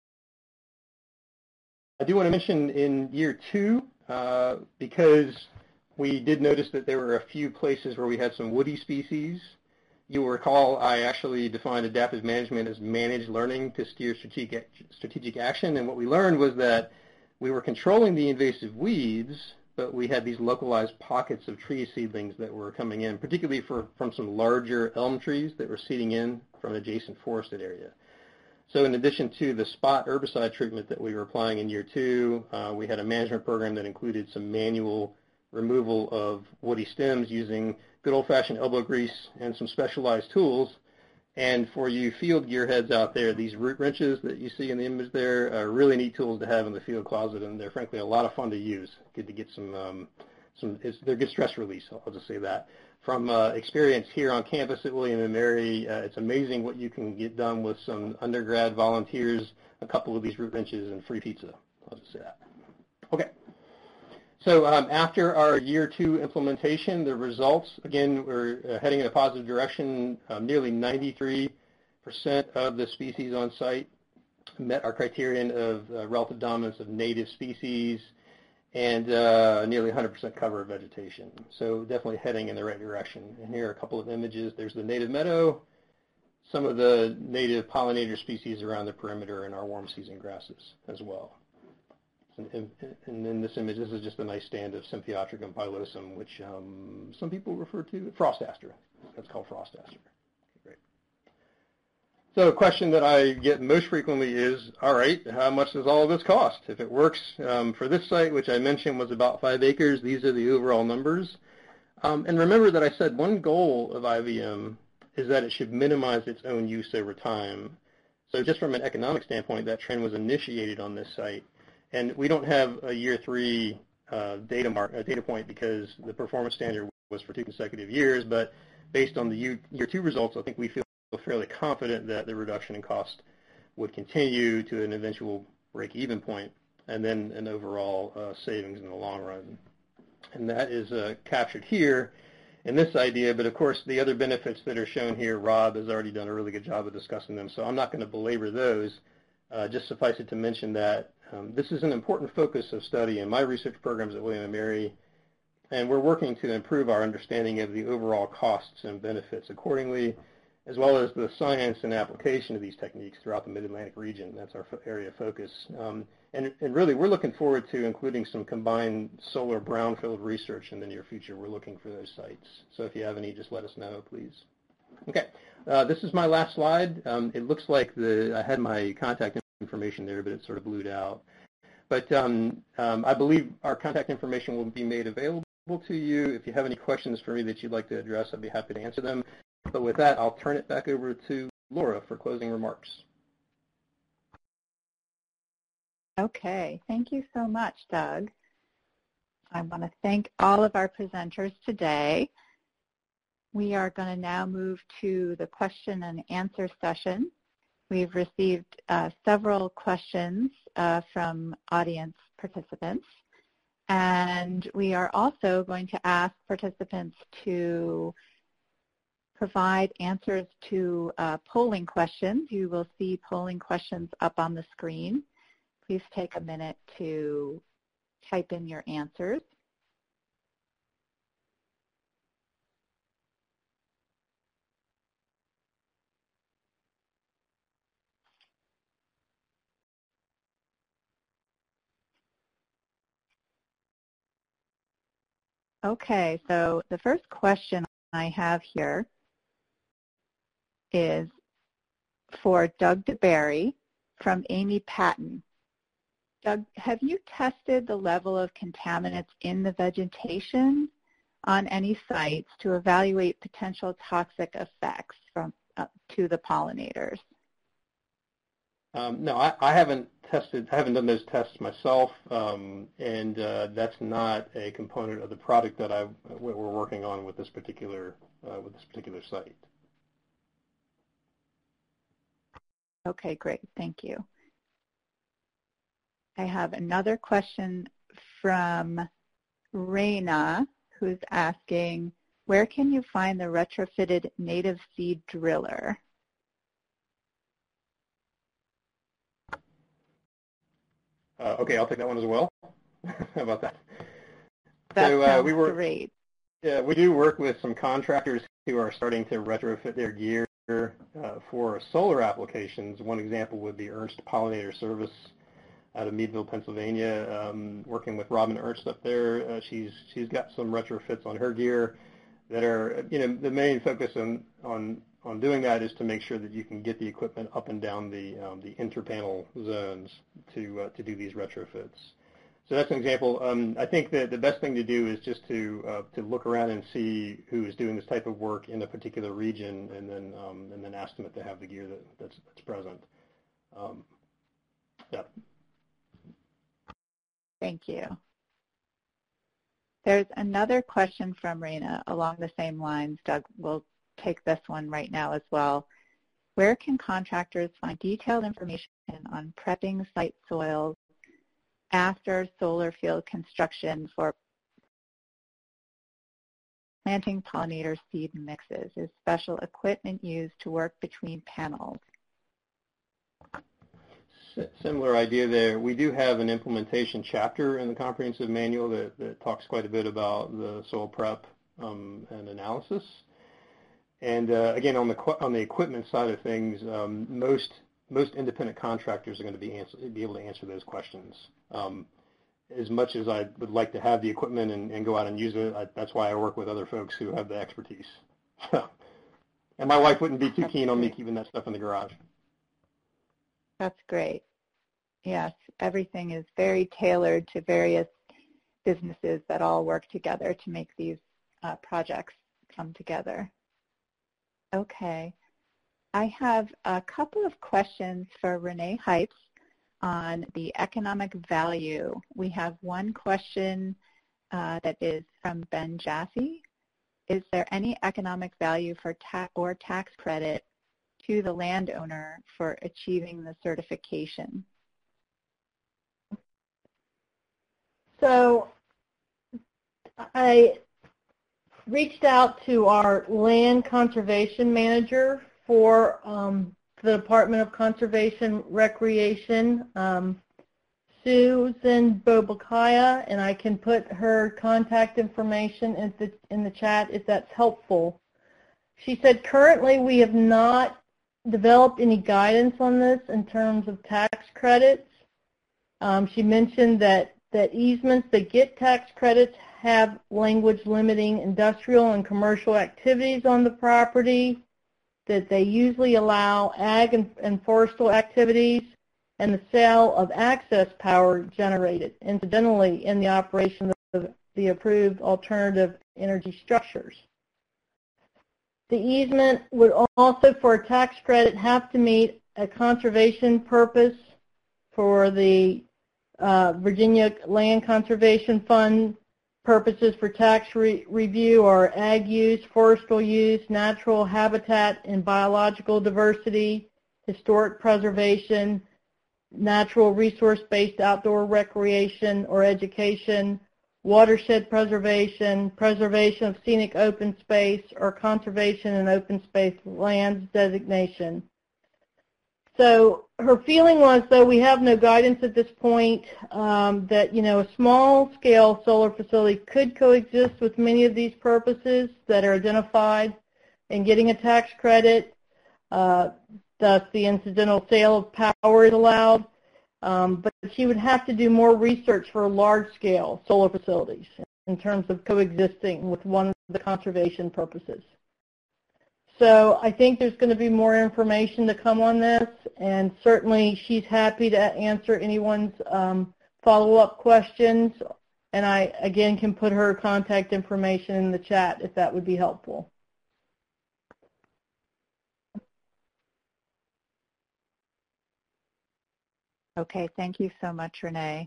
do want to mention in year two, because we did notice that there were a few places where we had some woody species. You will recall I actually defined adaptive management as managed learning to steer strategic action, and what we learned was that we were controlling the invasive weeds, but we had these localized pockets of tree seedlings that were coming in, particularly from some larger elm trees that were seeding in from an adjacent forested area. So in addition to the spot herbicide treatment that we were applying in year two, we had a management program that included some manual removal of woody stems using good old-fashioned elbow grease and some specialized tools. And for you field gearheads out there, these root wrenches that you see in the image there are really neat tools to have in the field closet, and they're frankly a lot of fun to use. Good to get they're good stress release, I'll just say that. From experience here on campus at William & Mary, it's amazing what you can get done with some undergrad volunteers, a couple of these root wrenches, and free pizza. I'll just say that. Okay. So after our year 2 implementation, the results, again, we're heading in a positive direction. Nearly 93% of the species on site met our criterion of relative dominance of native species and nearly 100% cover of vegetation. So definitely heading in the right direction. And here are a couple of images. There's the native meadow, some of the native pollinator species around the perimeter, and our warm season grasses as well. And in this image, this is just a nice stand of Symphyotricum pilosum, which some people refer to frost aster. That's called frost aster. Great. So a question that I get most frequently is, all right, how much does all of this cost? If it works for this site, which I mentioned was about 5 acres, these are the overall numbers. And remember that I said one goal of IVM is that it should minimize its own use over time. So just from an economic standpoint, that trend was initiated on this site. And we don't have a year 3 data point because the performance standard was for 2 consecutive years, but based on the year 2 results, I think we feel fairly confident that the reduction in cost would continue to an eventual break-even point, and then an overall savings in the long run. And that is captured here in this idea, but of course the other benefits that are shown here, Rob has already done a really good job of discussing them, so I'm not going to belabor those. Just suffice it to mention that this is an important focus of study in my research programs at William & Mary, and we're working to improve our understanding of the overall costs and benefits accordingly, as well as the science and application of these techniques throughout the Mid-Atlantic region. That's our area of focus. And really, we're looking forward to including some combined solar brownfield research in the near future. We're looking for those sites. So if you have any, just let us know, please. Okay, this is my last slide. It looks like I had my contact information there, but it's sort of blued out. But I believe our contact information will be made available to you. If you have any questions for me that you'd like to address, I'd be happy to answer them. But with that, I'll turn it back over to Laura for closing remarks. Okay, thank you so much, Doug. I want to thank all of our presenters today. We are going to now move to the question and answer session. We've received several questions from audience participants, and we are also going to ask participants to provide answers to polling questions. You will see polling questions up on the screen. Please take a minute to type in your answers. Okay, so the first question I have here is for Doug DeBerry from Amy Patton. Doug, have you tested the level of contaminants in the vegetation on any sites to evaluate potential toxic effects to the pollinators? No, I haven't tested. I haven't done those tests myself, and that's not a component of the product that we're working on with this particular site. Okay, great. Thank you. I have another question from Raina, who's asking, where can you find the retrofitted native seed driller? Okay, I'll take that one as well. How about that? That sounds great. Yeah, we do work with some contractors who are starting to retrofit their gear for solar applications. One example would be Ernst Pollinator Service out of Meadville, Pennsylvania, working with Robin Ernst up there. She's got some retrofits on her gear that are, the main focus on doing that is to make sure that you can get the equipment up and down the interpanel zones to do these retrofits. So that's an example. I think that the best thing to do is just to look around and see who is doing this type of work in a particular region, and then ask them if they have the gear that's present. Yeah. Thank you. There's another question from Raina along the same lines. Doug will take this one right now as well. Where can contractors find detailed information on prepping site soils after solar field construction for planting pollinator seed mixes? Is special equipment used to work between panels? Similar idea there. We do have an implementation chapter in the comprehensive manual that talks quite a bit about the soil prep and analysis. And again, on the equipment side of things, most independent contractors are going to be able to answer those questions. As much as I would like to have the equipment and go out and use it, that's why I work with other folks who have the expertise. And my wife wouldn't be too keen on me keeping that stuff in the garage. That's great. Yes, everything is very tailored to various businesses that all work together to make these projects come together. Okay. I have a couple of questions for Renee Heitz on the economic value. We have one question that is from Ben Jassy. Is there any economic value for tax credit to the landowner for achieving the certification? So I reached out to our land conservation manager for the Department of Conservation Recreation, Susan Bobakaya, and I can put her contact information in the chat if that's helpful. She said currently we have not developed any guidance on this in terms of tax credits. She mentioned that easements that get tax credits have language limiting industrial and commercial activities on the property, that they usually allow ag and forestal activities, and the sale of access power generated incidentally in the operation of the approved alternative energy structures. The easement would also, for a tax credit, have to meet a conservation purpose for the Virginia Land Conservation Fund. Purposes for tax review are ag use, forestal use, natural habitat and biological diversity, historic preservation, natural resource-based outdoor recreation or education, watershed preservation, preservation of scenic open space, or conservation and open space lands designation. So her feeling was, though we have no guidance at this point, that a small-scale solar facility could coexist with many of these purposes that are identified in getting a tax credit. Thus, the incidental sale of power is allowed. But she would have to do more research for large-scale solar facilities in terms of coexisting with one of the conservation purposes. So I think there's going to be more information to come on this, and certainly she's happy to answer anyone's follow-up questions. And I, again, can put her contact information in the chat if that would be helpful. Okay, thank you so much, Renee.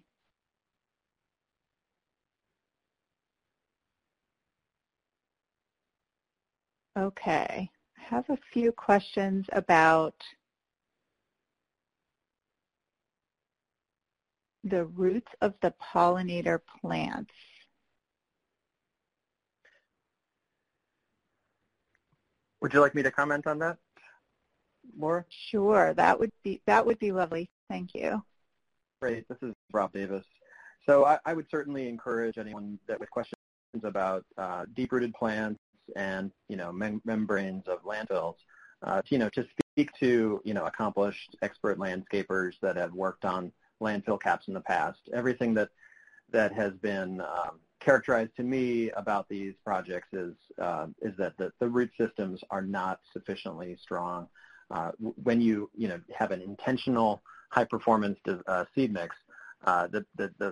Okay, I have a few questions about the roots of the pollinator plants. Would you like me to comment on that, Laura? Sure, that would be lovely. Thank you. Great. This is Rob Davis. So I would certainly encourage anyone that with questions about deep-rooted plants and membranes of landfills, to speak to accomplished expert landscapers that have worked on landfill caps in the past. Everything that has been characterized to me about these projects is that the root systems are not sufficiently strong. When you have an intentional high performance seed mix, the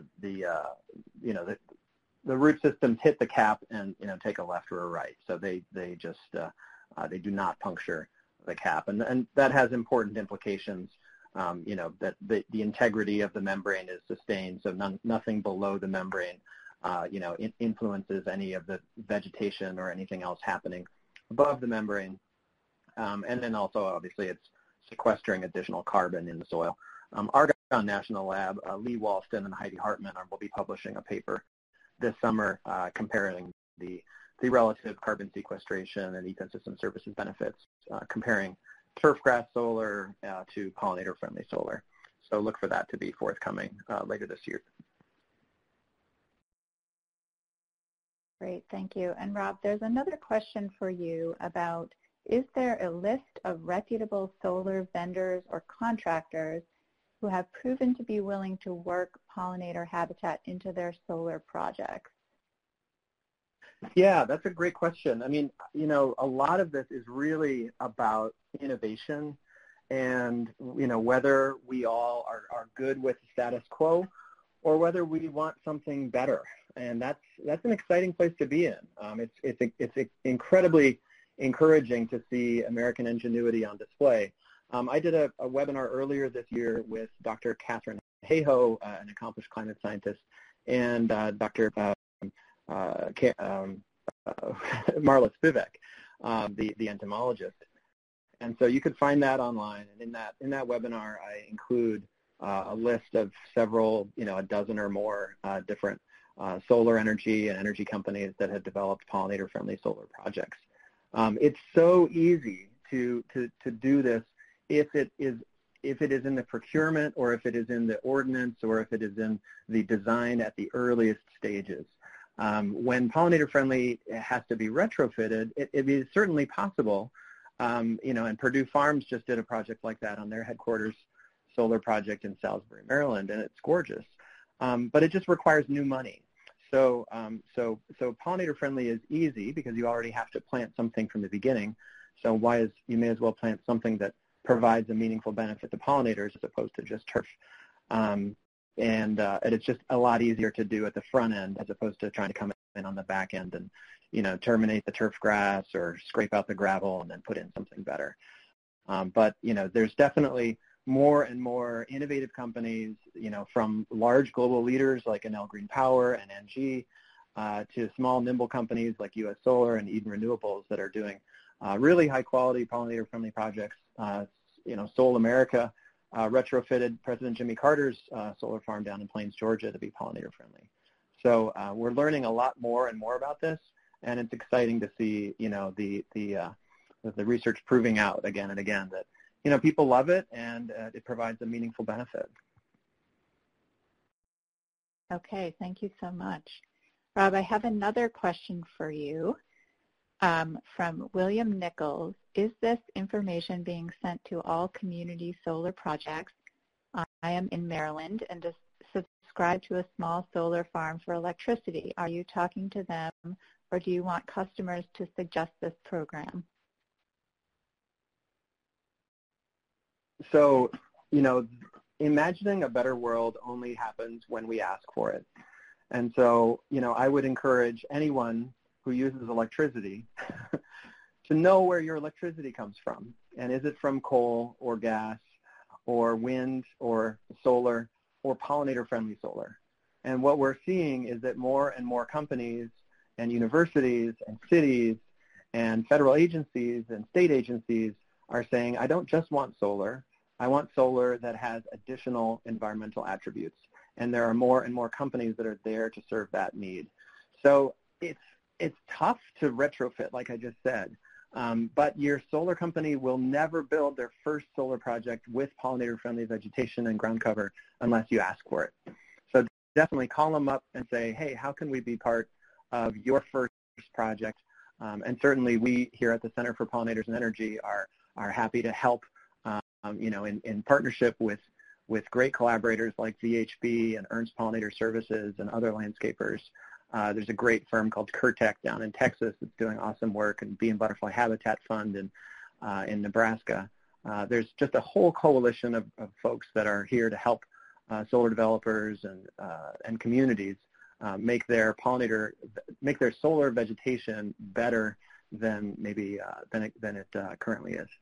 root systems hit the cap and take a left or a right. So they just they do not puncture the cap, and that has important implications. That the integrity of the membrane is sustained, so nothing below the membrane influences any of the vegetation or anything else happening above the membrane. And then also, obviously, it's sequestering additional carbon in the soil. Argonne National Lab, Lee Walston and Heidi Hartman will be publishing a paper this summer comparing the relative carbon sequestration and ecosystem services benefits, comparing turfgrass solar to pollinator-friendly solar. So look for that to be forthcoming later this year. Great, thank you. And Rob, there's another question for you about, is there a list of reputable solar vendors or contractors who have proven to be willing to work pollinator habitat into their solar projects? Yeah, that's a great question. I mean, you know, a lot of this is really about innovation and, you know, whether we all are good with the status quo or whether we want something better. And that's an exciting place to be in. It's incredibly encouraging to see American ingenuity on display. I did a webinar earlier this year with Dr. Catherine Hayhoe, an accomplished climate scientist, and Dr. Marla Spivak, the entomologist. And so you could find that online. And in that webinar, I include a list of several, you know, a dozen or more different solar energy and energy companies that have developed pollinator-friendly solar projects. It's so easy to do this if it is in the procurement, or if it is in the ordinance, or if it is in the design at the earliest stages. When pollinator-friendly has to be retrofitted, it is certainly possible. You know, and Purdue Farms just did a project like that on their headquarters solar project in Salisbury, Maryland, and it's gorgeous. But it just requires new money. So pollinator-friendly is easy because you already have to plant something from the beginning. So you may as well plant something that provides a meaningful benefit to pollinators as opposed to just turf. And it's just a lot easier to do at the front end as opposed to trying to come in on the back end and, you know, terminate the turf grass or scrape out the gravel and then put in something better. But, you know, there's definitely more and more innovative companies, you know, from large global leaders like Enel Green Power and ENGIE to small nimble companies like US Solar and Eden Renewables that are doing really high quality pollinator-friendly projects. You know, Sol America retrofitted President Jimmy Carter's solar farm down in Plains, Georgia to be pollinator-friendly. So we're learning a lot more and more about this, and it's exciting to see, you know, the research proving out again and again that, you know, people love it and it provides a meaningful benefit. Okay, thank you so much. Rob, I have another question for you from William Nichols. Is this information being sent to all community solar projects? I am in Maryland and just subscribe to a small solar farm for electricity. Are you talking to them, or do you want customers to suggest this program? So, you know, imagining a better world only happens when we ask for it. And so, you know, I would encourage anyone who uses electricity to know where your electricity comes from. And is it from coal or gas or wind or solar or pollinator-friendly solar? And what we're seeing is that more and more companies and universities and cities and federal agencies and state agencies are saying, I don't just want solar. I want solar that has additional environmental attributes. And there are more and more companies that are there to serve that need. So it's tough to retrofit, like I just said. But your solar company will never build their first solar project with pollinator-friendly vegetation and ground cover unless you ask for it. So definitely call them up and say, hey, how can we be part of your first project? And certainly we here at the Center for Pollinators and Energy are happy to help, you know, in partnership with great collaborators like VHB and Ernst Pollinator Services and other landscapers. There's a great firm called Curtec down in Texas that's doing awesome work, and Bee and Butterfly Habitat Fund in Nebraska. There's just a whole coalition of folks that are here to help solar developers and communities make their solar vegetation better than maybe than it currently is.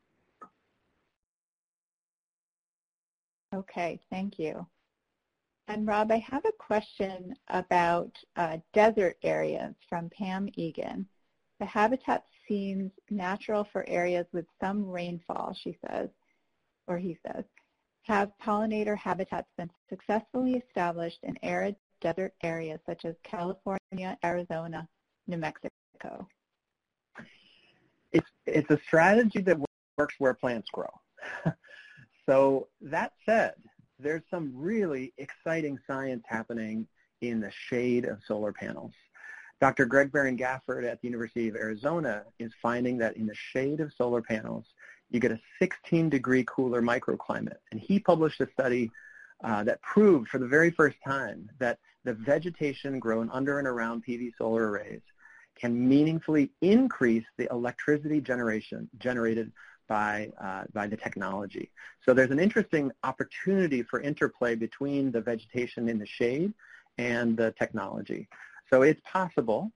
Okay, thank you. And Rob, I have a question about desert areas from Pam Egan. The habitat seems natural for areas with some rainfall, she says. or he says, have pollinator habitats been successfully established in arid desert areas such as California, Arizona, New Mexico? It's a strategy that works where plants grow. So that said, there's some really exciting science happening in the shade of solar panels. Dr. Greg Barron-Gafford at the University of Arizona is finding that in the shade of solar panels, you get a 16-degree cooler microclimate. And he published a study that proved for the very first time that the vegetation grown under and around PV solar arrays can meaningfully increase the electricity generated by the technology. So there's an interesting opportunity for interplay between the vegetation in the shade and the technology. So it's possible.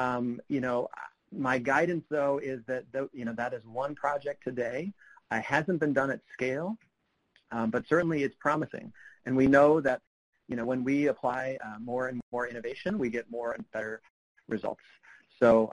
My guidance, though, is that that is one project today. It hasn't been done at scale, but certainly it's promising. And we know that when we apply more and more innovation, we get more and better results. So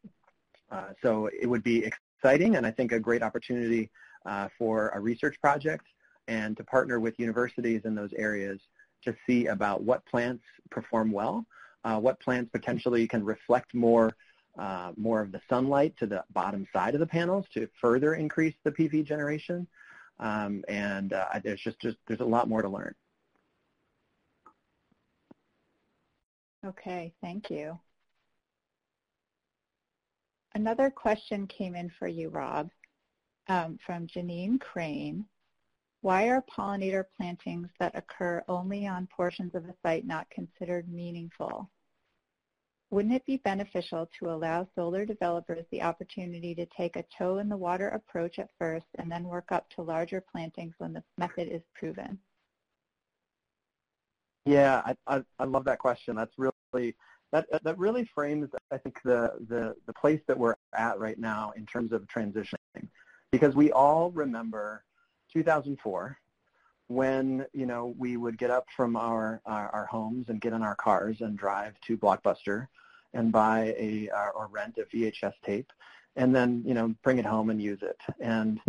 it would be exciting, and I think a great opportunity for a research project and to partner with universities in those areas to see about what plants perform well, what plants potentially can reflect more of the sunlight to the bottom side of the panels to further increase the PV generation, there's a lot more to learn. Okay, thank you. Another question came in for you, Rob, from Janine Crane. Why are pollinator plantings that occur only on portions of a site not considered meaningful? Wouldn't it be beneficial to allow solar developers the opportunity to take a toe-in-the-water approach at first and then work up to larger plantings when the method is proven? Yeah, I love that question. That's really that really frames, I think, the place that we're at right now in terms of transitioning, because we all remember 2004 when we would get up from our homes and get in our cars and drive to Blockbuster and buy or rent a VHS tape, and then bring it home and use it. And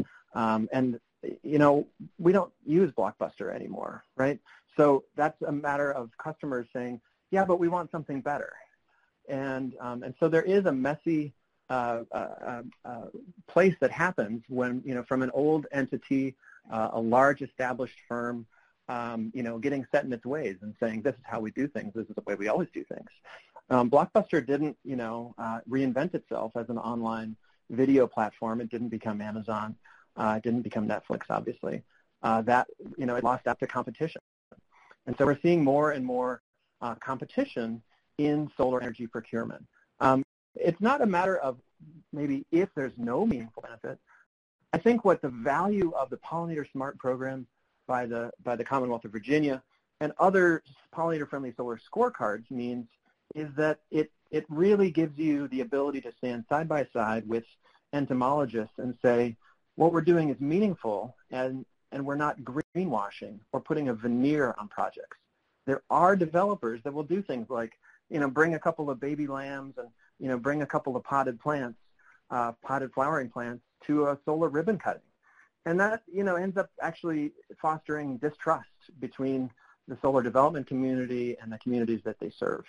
we don't use Blockbuster anymore, right? So that's a matter of customers saying, yeah, but we want something better. And so there is a messy place that happens when, from an old entity, a large established firm, getting set in its ways and saying, this is how we do things, this is the way we always do things. Blockbuster didn't, reinvent itself as an online video platform. It didn't become Amazon. It didn't become Netflix, obviously. It lost out to competition. And so we're seeing more and more competition in solar energy procurement. It's not a matter of maybe if there's no meaningful benefit. I think what the value of the Pollinator Smart program by the Commonwealth of Virginia and other pollinator-friendly solar scorecards means is that it really gives you the ability to stand side by side with entomologists and say, what we're doing is meaningful and we're not greenwashing or putting a veneer on projects. There are developers that will do things like, bring a couple of baby lambs and, bring a couple of potted plants, potted flowering plants to a solar ribbon cutting. And that, ends up actually fostering distrust between the solar development community and the communities that they serve.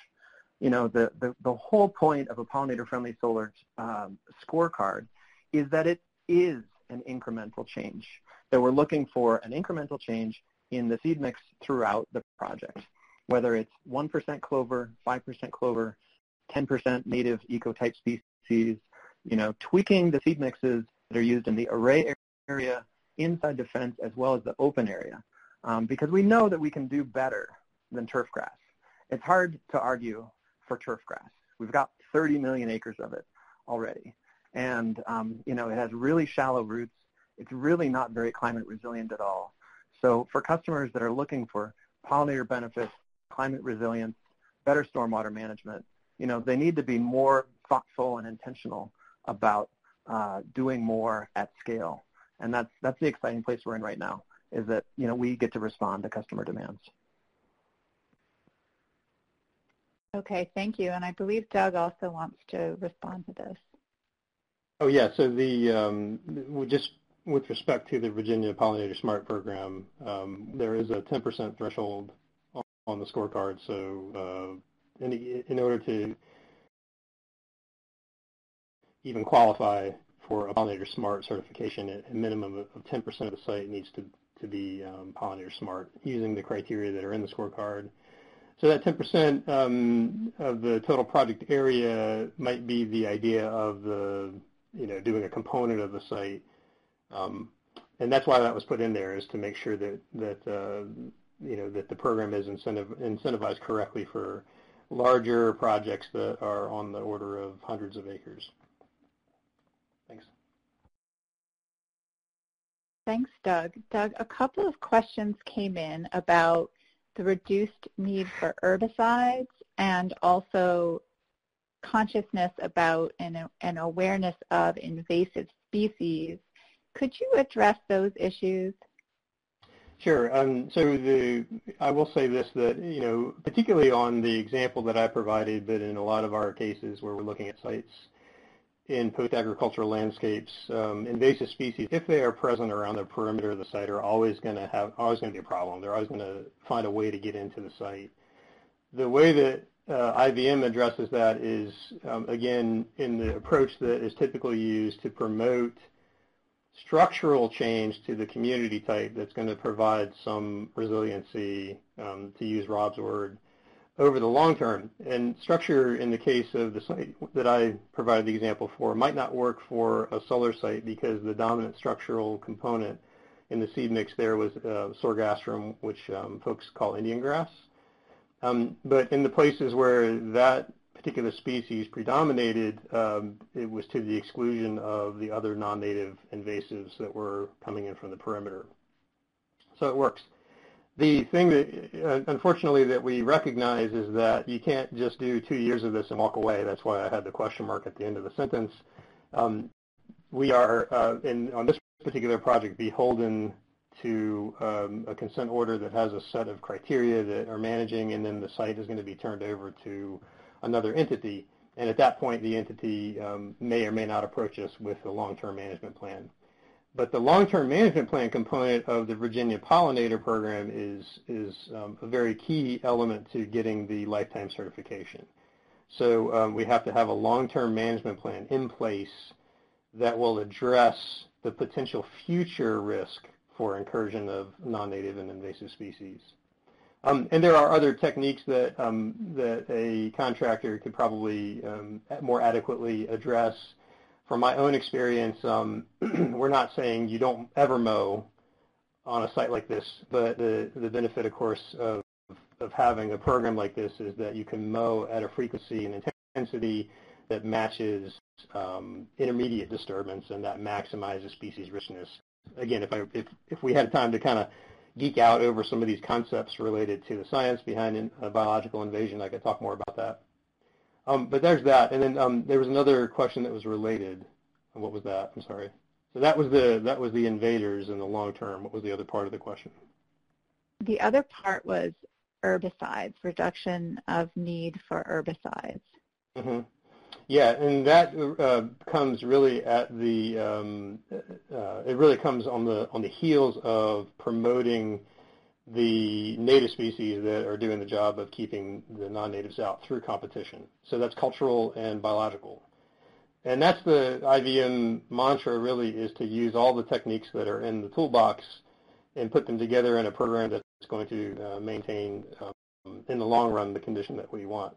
The whole point of a pollinator-friendly solar scorecard is that it is an incremental change, that we're looking for an incremental change in the seed mix throughout the project, whether it's 1% clover, 5% clover, 10% native ecotype species, tweaking the seed mixes that are used in the array area, inside the fence, as well as the open area, because we know that we can do better than turf grass. It's hard to argue for turf grass. We've got 30 million acres of it already. And, it has really shallow roots. It's really not very climate resilient at all. So for customers that are looking for pollinator benefits, climate resilience, better stormwater management, they need to be more thoughtful and intentional about doing more at scale. And that's the exciting place we're in right now, is that, we get to respond to customer demands. Okay, thank you. And I believe Doug also wants to respond to this. Oh, yeah. So with respect to the Virginia Pollinator SMART program, there is a 10% threshold on the scorecard. So in order to even qualify for a Pollinator SMART certification, a minimum of 10% of the site needs to be Pollinator SMART using the criteria that are in the scorecard. So that 10% of the total project area might be the idea of doing a component of the site. And that's why that was put in there, is to make sure that the program is incentivized correctly for larger projects that are on the order of hundreds of acres. Thanks. Thanks, Doug. Doug, a couple of questions came in about the reduced need for herbicides and also consciousness about and awareness of invasive species. Could you address those issues? Sure. So I will say this, that, particularly on the example that I provided, but in a lot of our cases where we're looking at sites in post-agricultural landscapes, invasive species, if they are present around the perimeter of the site, are always going to be a problem. They're always going to find a way to get into the site. The way that IVM addresses that is, again, in the approach that is typically used to promote structural change to the community type that's going to provide some resiliency, to use Rob's word, over the long term. And structure, in the case of the site that I provided the example for, might not work for a solar site because the dominant structural component in the seed mix there was sorghastrum, which folks call Indian grass. But in the places where that particular species predominated, it was to the exclusion of the other non-native invasives that were coming in from the perimeter. So it works. The thing that, unfortunately, that we recognize is that you can't just do 2 years of this and walk away. That's why I had the question mark at the end of the sentence. We are, on this particular project, beholden to a consent order that has a set of criteria that are managing, and then the site is going to be turned over to another entity. And at that point, the entity may or may not approach us with a long-term management plan. But the long-term management plan component of the Virginia Pollinator program is a very key element to getting the lifetime certification. So we have to have a long-term management plan in place that will address the potential future risk for incursion of non-native and invasive species. And there are other techniques that a contractor could probably more adequately address. From my own experience, we're not saying you don't ever mow on a site like this, but the benefit, of course, of having a program like this is that you can mow at a frequency and intensity that matches intermediate disturbance, and that maximizes species richness. Again, if we had time to kind of geek out over some of these concepts related to the science behind biological invasion, I could talk more about that. But there's that, and then there was another question that was related. What was that? I'm sorry. So that was the invaders in the long term. What was the other part of the question? The other part was herbicides, reduction of need for herbicides. Mm-hmm. Yeah, and that comes really at the it really comes on the heels of promoting the native species that are doing the job of keeping the non-natives out through competition. So that's cultural and biological. And that's the IVM mantra, really, is to use all the techniques that are in the toolbox and put them together in a program that's going to maintain, in the long run, the condition that we want.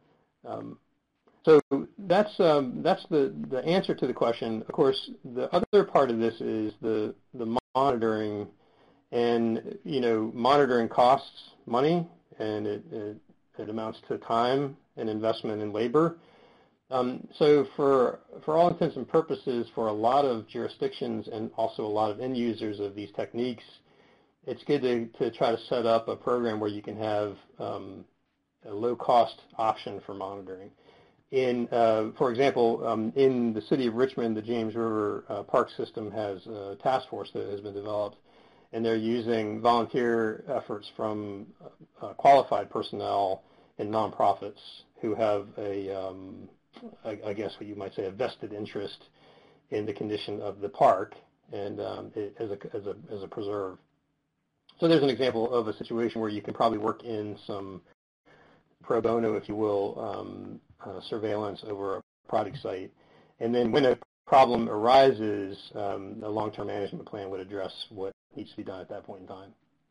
So that's the answer to the question. Of course, the other part of this is the monitoring. And, monitoring costs money, and it amounts to time and investment in labor. So for all intents and purposes, for a lot of jurisdictions and also a lot of end users of these techniques, it's good to try to set up a program where you can have a low-cost option for monitoring. For example, in the city of Richmond, the James River Park System has a task force that has been developed, and they're using volunteer efforts from qualified personnel and nonprofits who have I guess what you might say, a vested interest in the condition of the park and as a preserve. So there's an example of a situation where you can probably work in some pro bono, if you will, surveillance over a project site. And then when a problem arises, a long-term management plan would address what needs to be done at that point in time.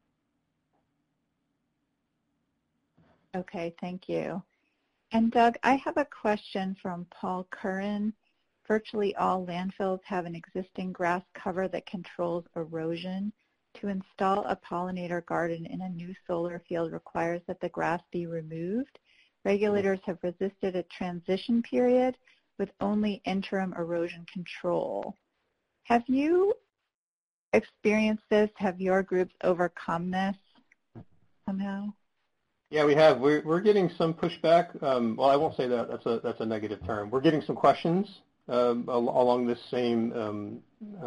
Okay, thank you. And Doug, I have a question from Paul Curran. Virtually all landfills have an existing grass cover that controls erosion. To install a pollinator garden in a new solar field requires that the grass be removed. Regulators have resisted a transition period with only interim erosion control. Have you experienced this? Have your groups overcome this somehow? Yeah, we have. We're getting some pushback. Well, I won't say that. That's a negative term. We're getting some questions along this same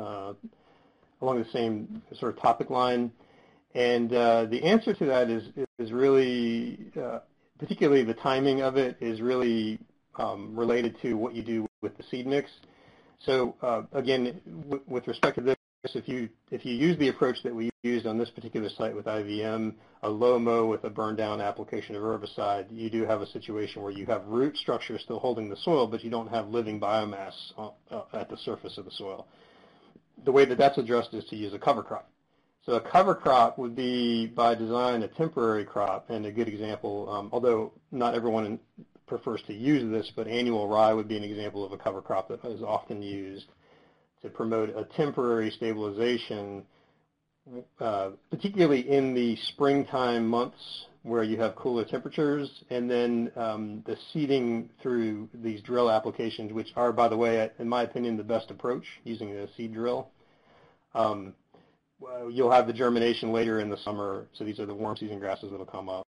sort of topic line, and the answer to that is really, particularly the timing of it, is really related to what you do with the seed mix. So again, with respect to this, if you use the approach that we used on this particular site with IVM, a low mow with a burn down application of herbicide, you do have a situation where you have root structure still holding the soil, but you don't have living biomass at the surface of the soil. The way that that's addressed is to use a cover crop. So a cover crop would be, by design, a temporary crop, and a good example, although not everyone prefers to use this, but annual rye would be an example of a cover crop that is often used to promote a temporary stabilization, particularly in the springtime months where you have cooler temperatures, and then the seeding through these drill applications, which are, by the way, in my opinion, the best approach, using the seed drill. You'll have the germination later in the summer, so these are the warm season grasses that will come up.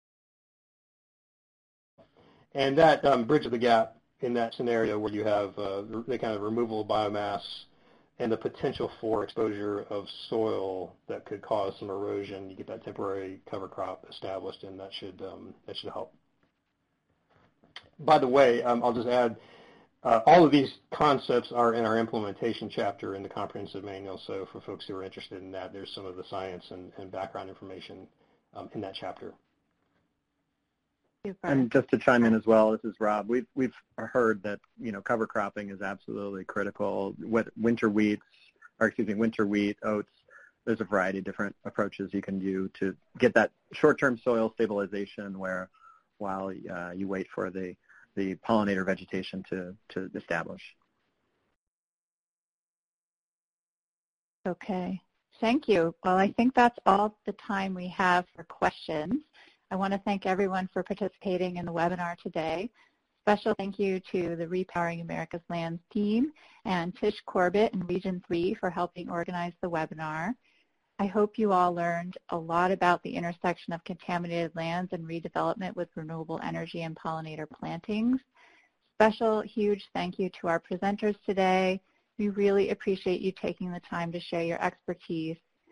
And that bridges the gap in that scenario where you have the kind of removal of biomass and the potential for exposure of soil that could cause some erosion. You get that temporary cover crop established, and that should help. By the way, I'll just add, all of these concepts are in our implementation chapter in the comprehensive manual, so for folks who are interested in that, there's some of the science and background information in that chapter. And just to chime in as well, this is Rob. We've heard that cover cropping is absolutely critical. Winter wheat, oats. There's a variety of different approaches you can do to get that short-term soil stabilization, while you wait for the pollinator vegetation to establish. Okay, thank you. Well, I think that's all the time we have for questions. I want to thank everyone for participating in the webinar today. Special thank you to the Repowering America's Lands team and Tish Corbett in Region 3 for helping organize the webinar. I hope you all learned a lot about the intersection of contaminated lands and redevelopment with renewable energy and pollinator plantings. Special huge thank you to our presenters today. We really appreciate you taking the time to share your expertise.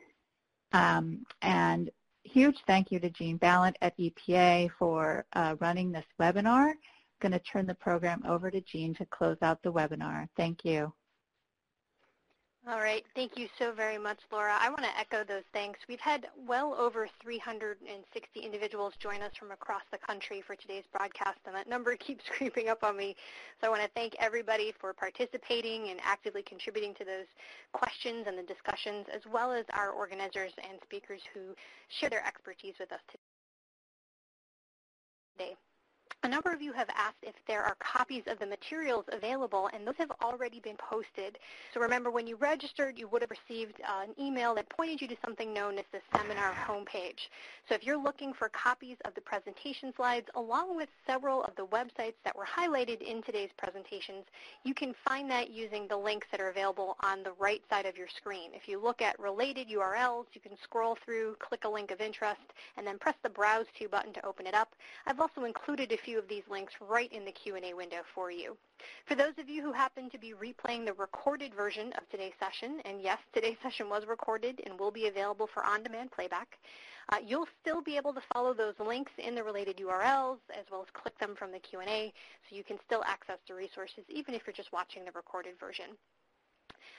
And huge thank you to Jean Ballant at EPA for running this webinar. I'm going to turn the program over to Jean to close out the webinar. Thank you. All right. Thank you so very much, Laura. I want to echo those thanks. We've had well over 360 individuals join us from across the country for today's broadcast, and that number keeps creeping up on me. So I want to thank everybody for participating and actively contributing to those questions and the discussions, as well as our organizers and speakers who share their expertise with us today. A number of you have asked if there are copies of the materials available, and those have already been posted. So remember, when you registered, you would have received an email that pointed you to something known as the seminar homepage. So if you're looking for copies of the presentation slides, along with several of the websites that were highlighted in today's presentations, you can find that using the links that are available on the right side of your screen. If you look at related URLs, you can scroll through, click a link of interest, and then press the Browse To button to open it up. I've also included a few of these links right in the Q&A window for you. For those of you who happen to be replaying the recorded version of today's session, and yes, today's session was recorded and will be available for on-demand playback, you'll still be able to follow those links in the related URLs as well as click them from the Q&A, so you can still access the resources even if you're just watching the recorded version.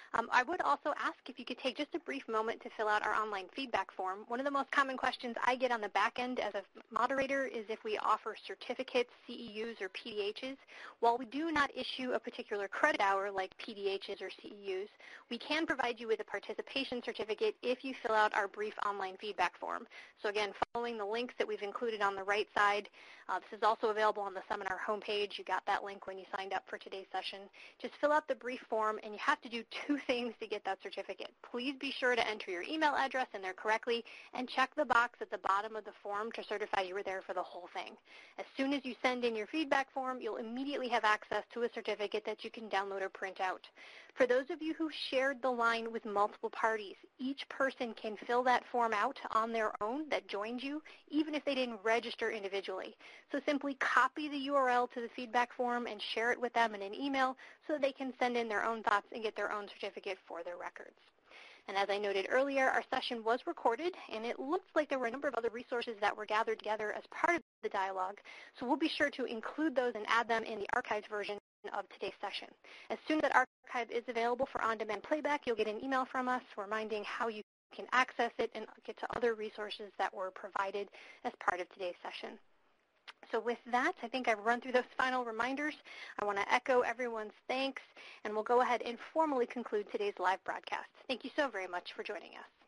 I would also ask if you could take just a brief moment to fill out our online feedback form. One of the most common questions I get on the back end as a moderator is if we offer certificates, CEUs, or PDHs. While we do not issue a particular credit hour like PDHs or CEUs, we can provide you with a participation certificate if you fill out our brief online feedback form. So again, following the links that we've included on the right side, this is also available on the seminar homepage. You got that link when you signed up for today's session. Just fill out the brief form, and you have to do 2 things to get that certificate. Please be sure to enter your email address in there correctly, and check the box at the bottom of the form to certify you were there for the whole thing. As soon as you send in your feedback form, you'll immediately have access to a certificate that you can download or print out. For those of you who shared the line with multiple parties, each person can fill that form out on their own that joined you, even if they didn't register individually. So simply copy the URL to the feedback form and share it with them in an email so that they can send in their own thoughts and get their own certificate for their records. And as I noted earlier, our session was recorded, and it looks like there were a number of other resources that were gathered together as part of the dialogue. So we'll be sure to include those and add them in the archived version of today's session. As soon as that archive is available for on-demand playback, you'll get an email from us reminding how you can access it and get to other resources that were provided as part of today's session. So with that, I think I've run through those final reminders. I want to echo everyone's thanks, and we'll go ahead and formally conclude today's live broadcast. Thank you so very much for joining us.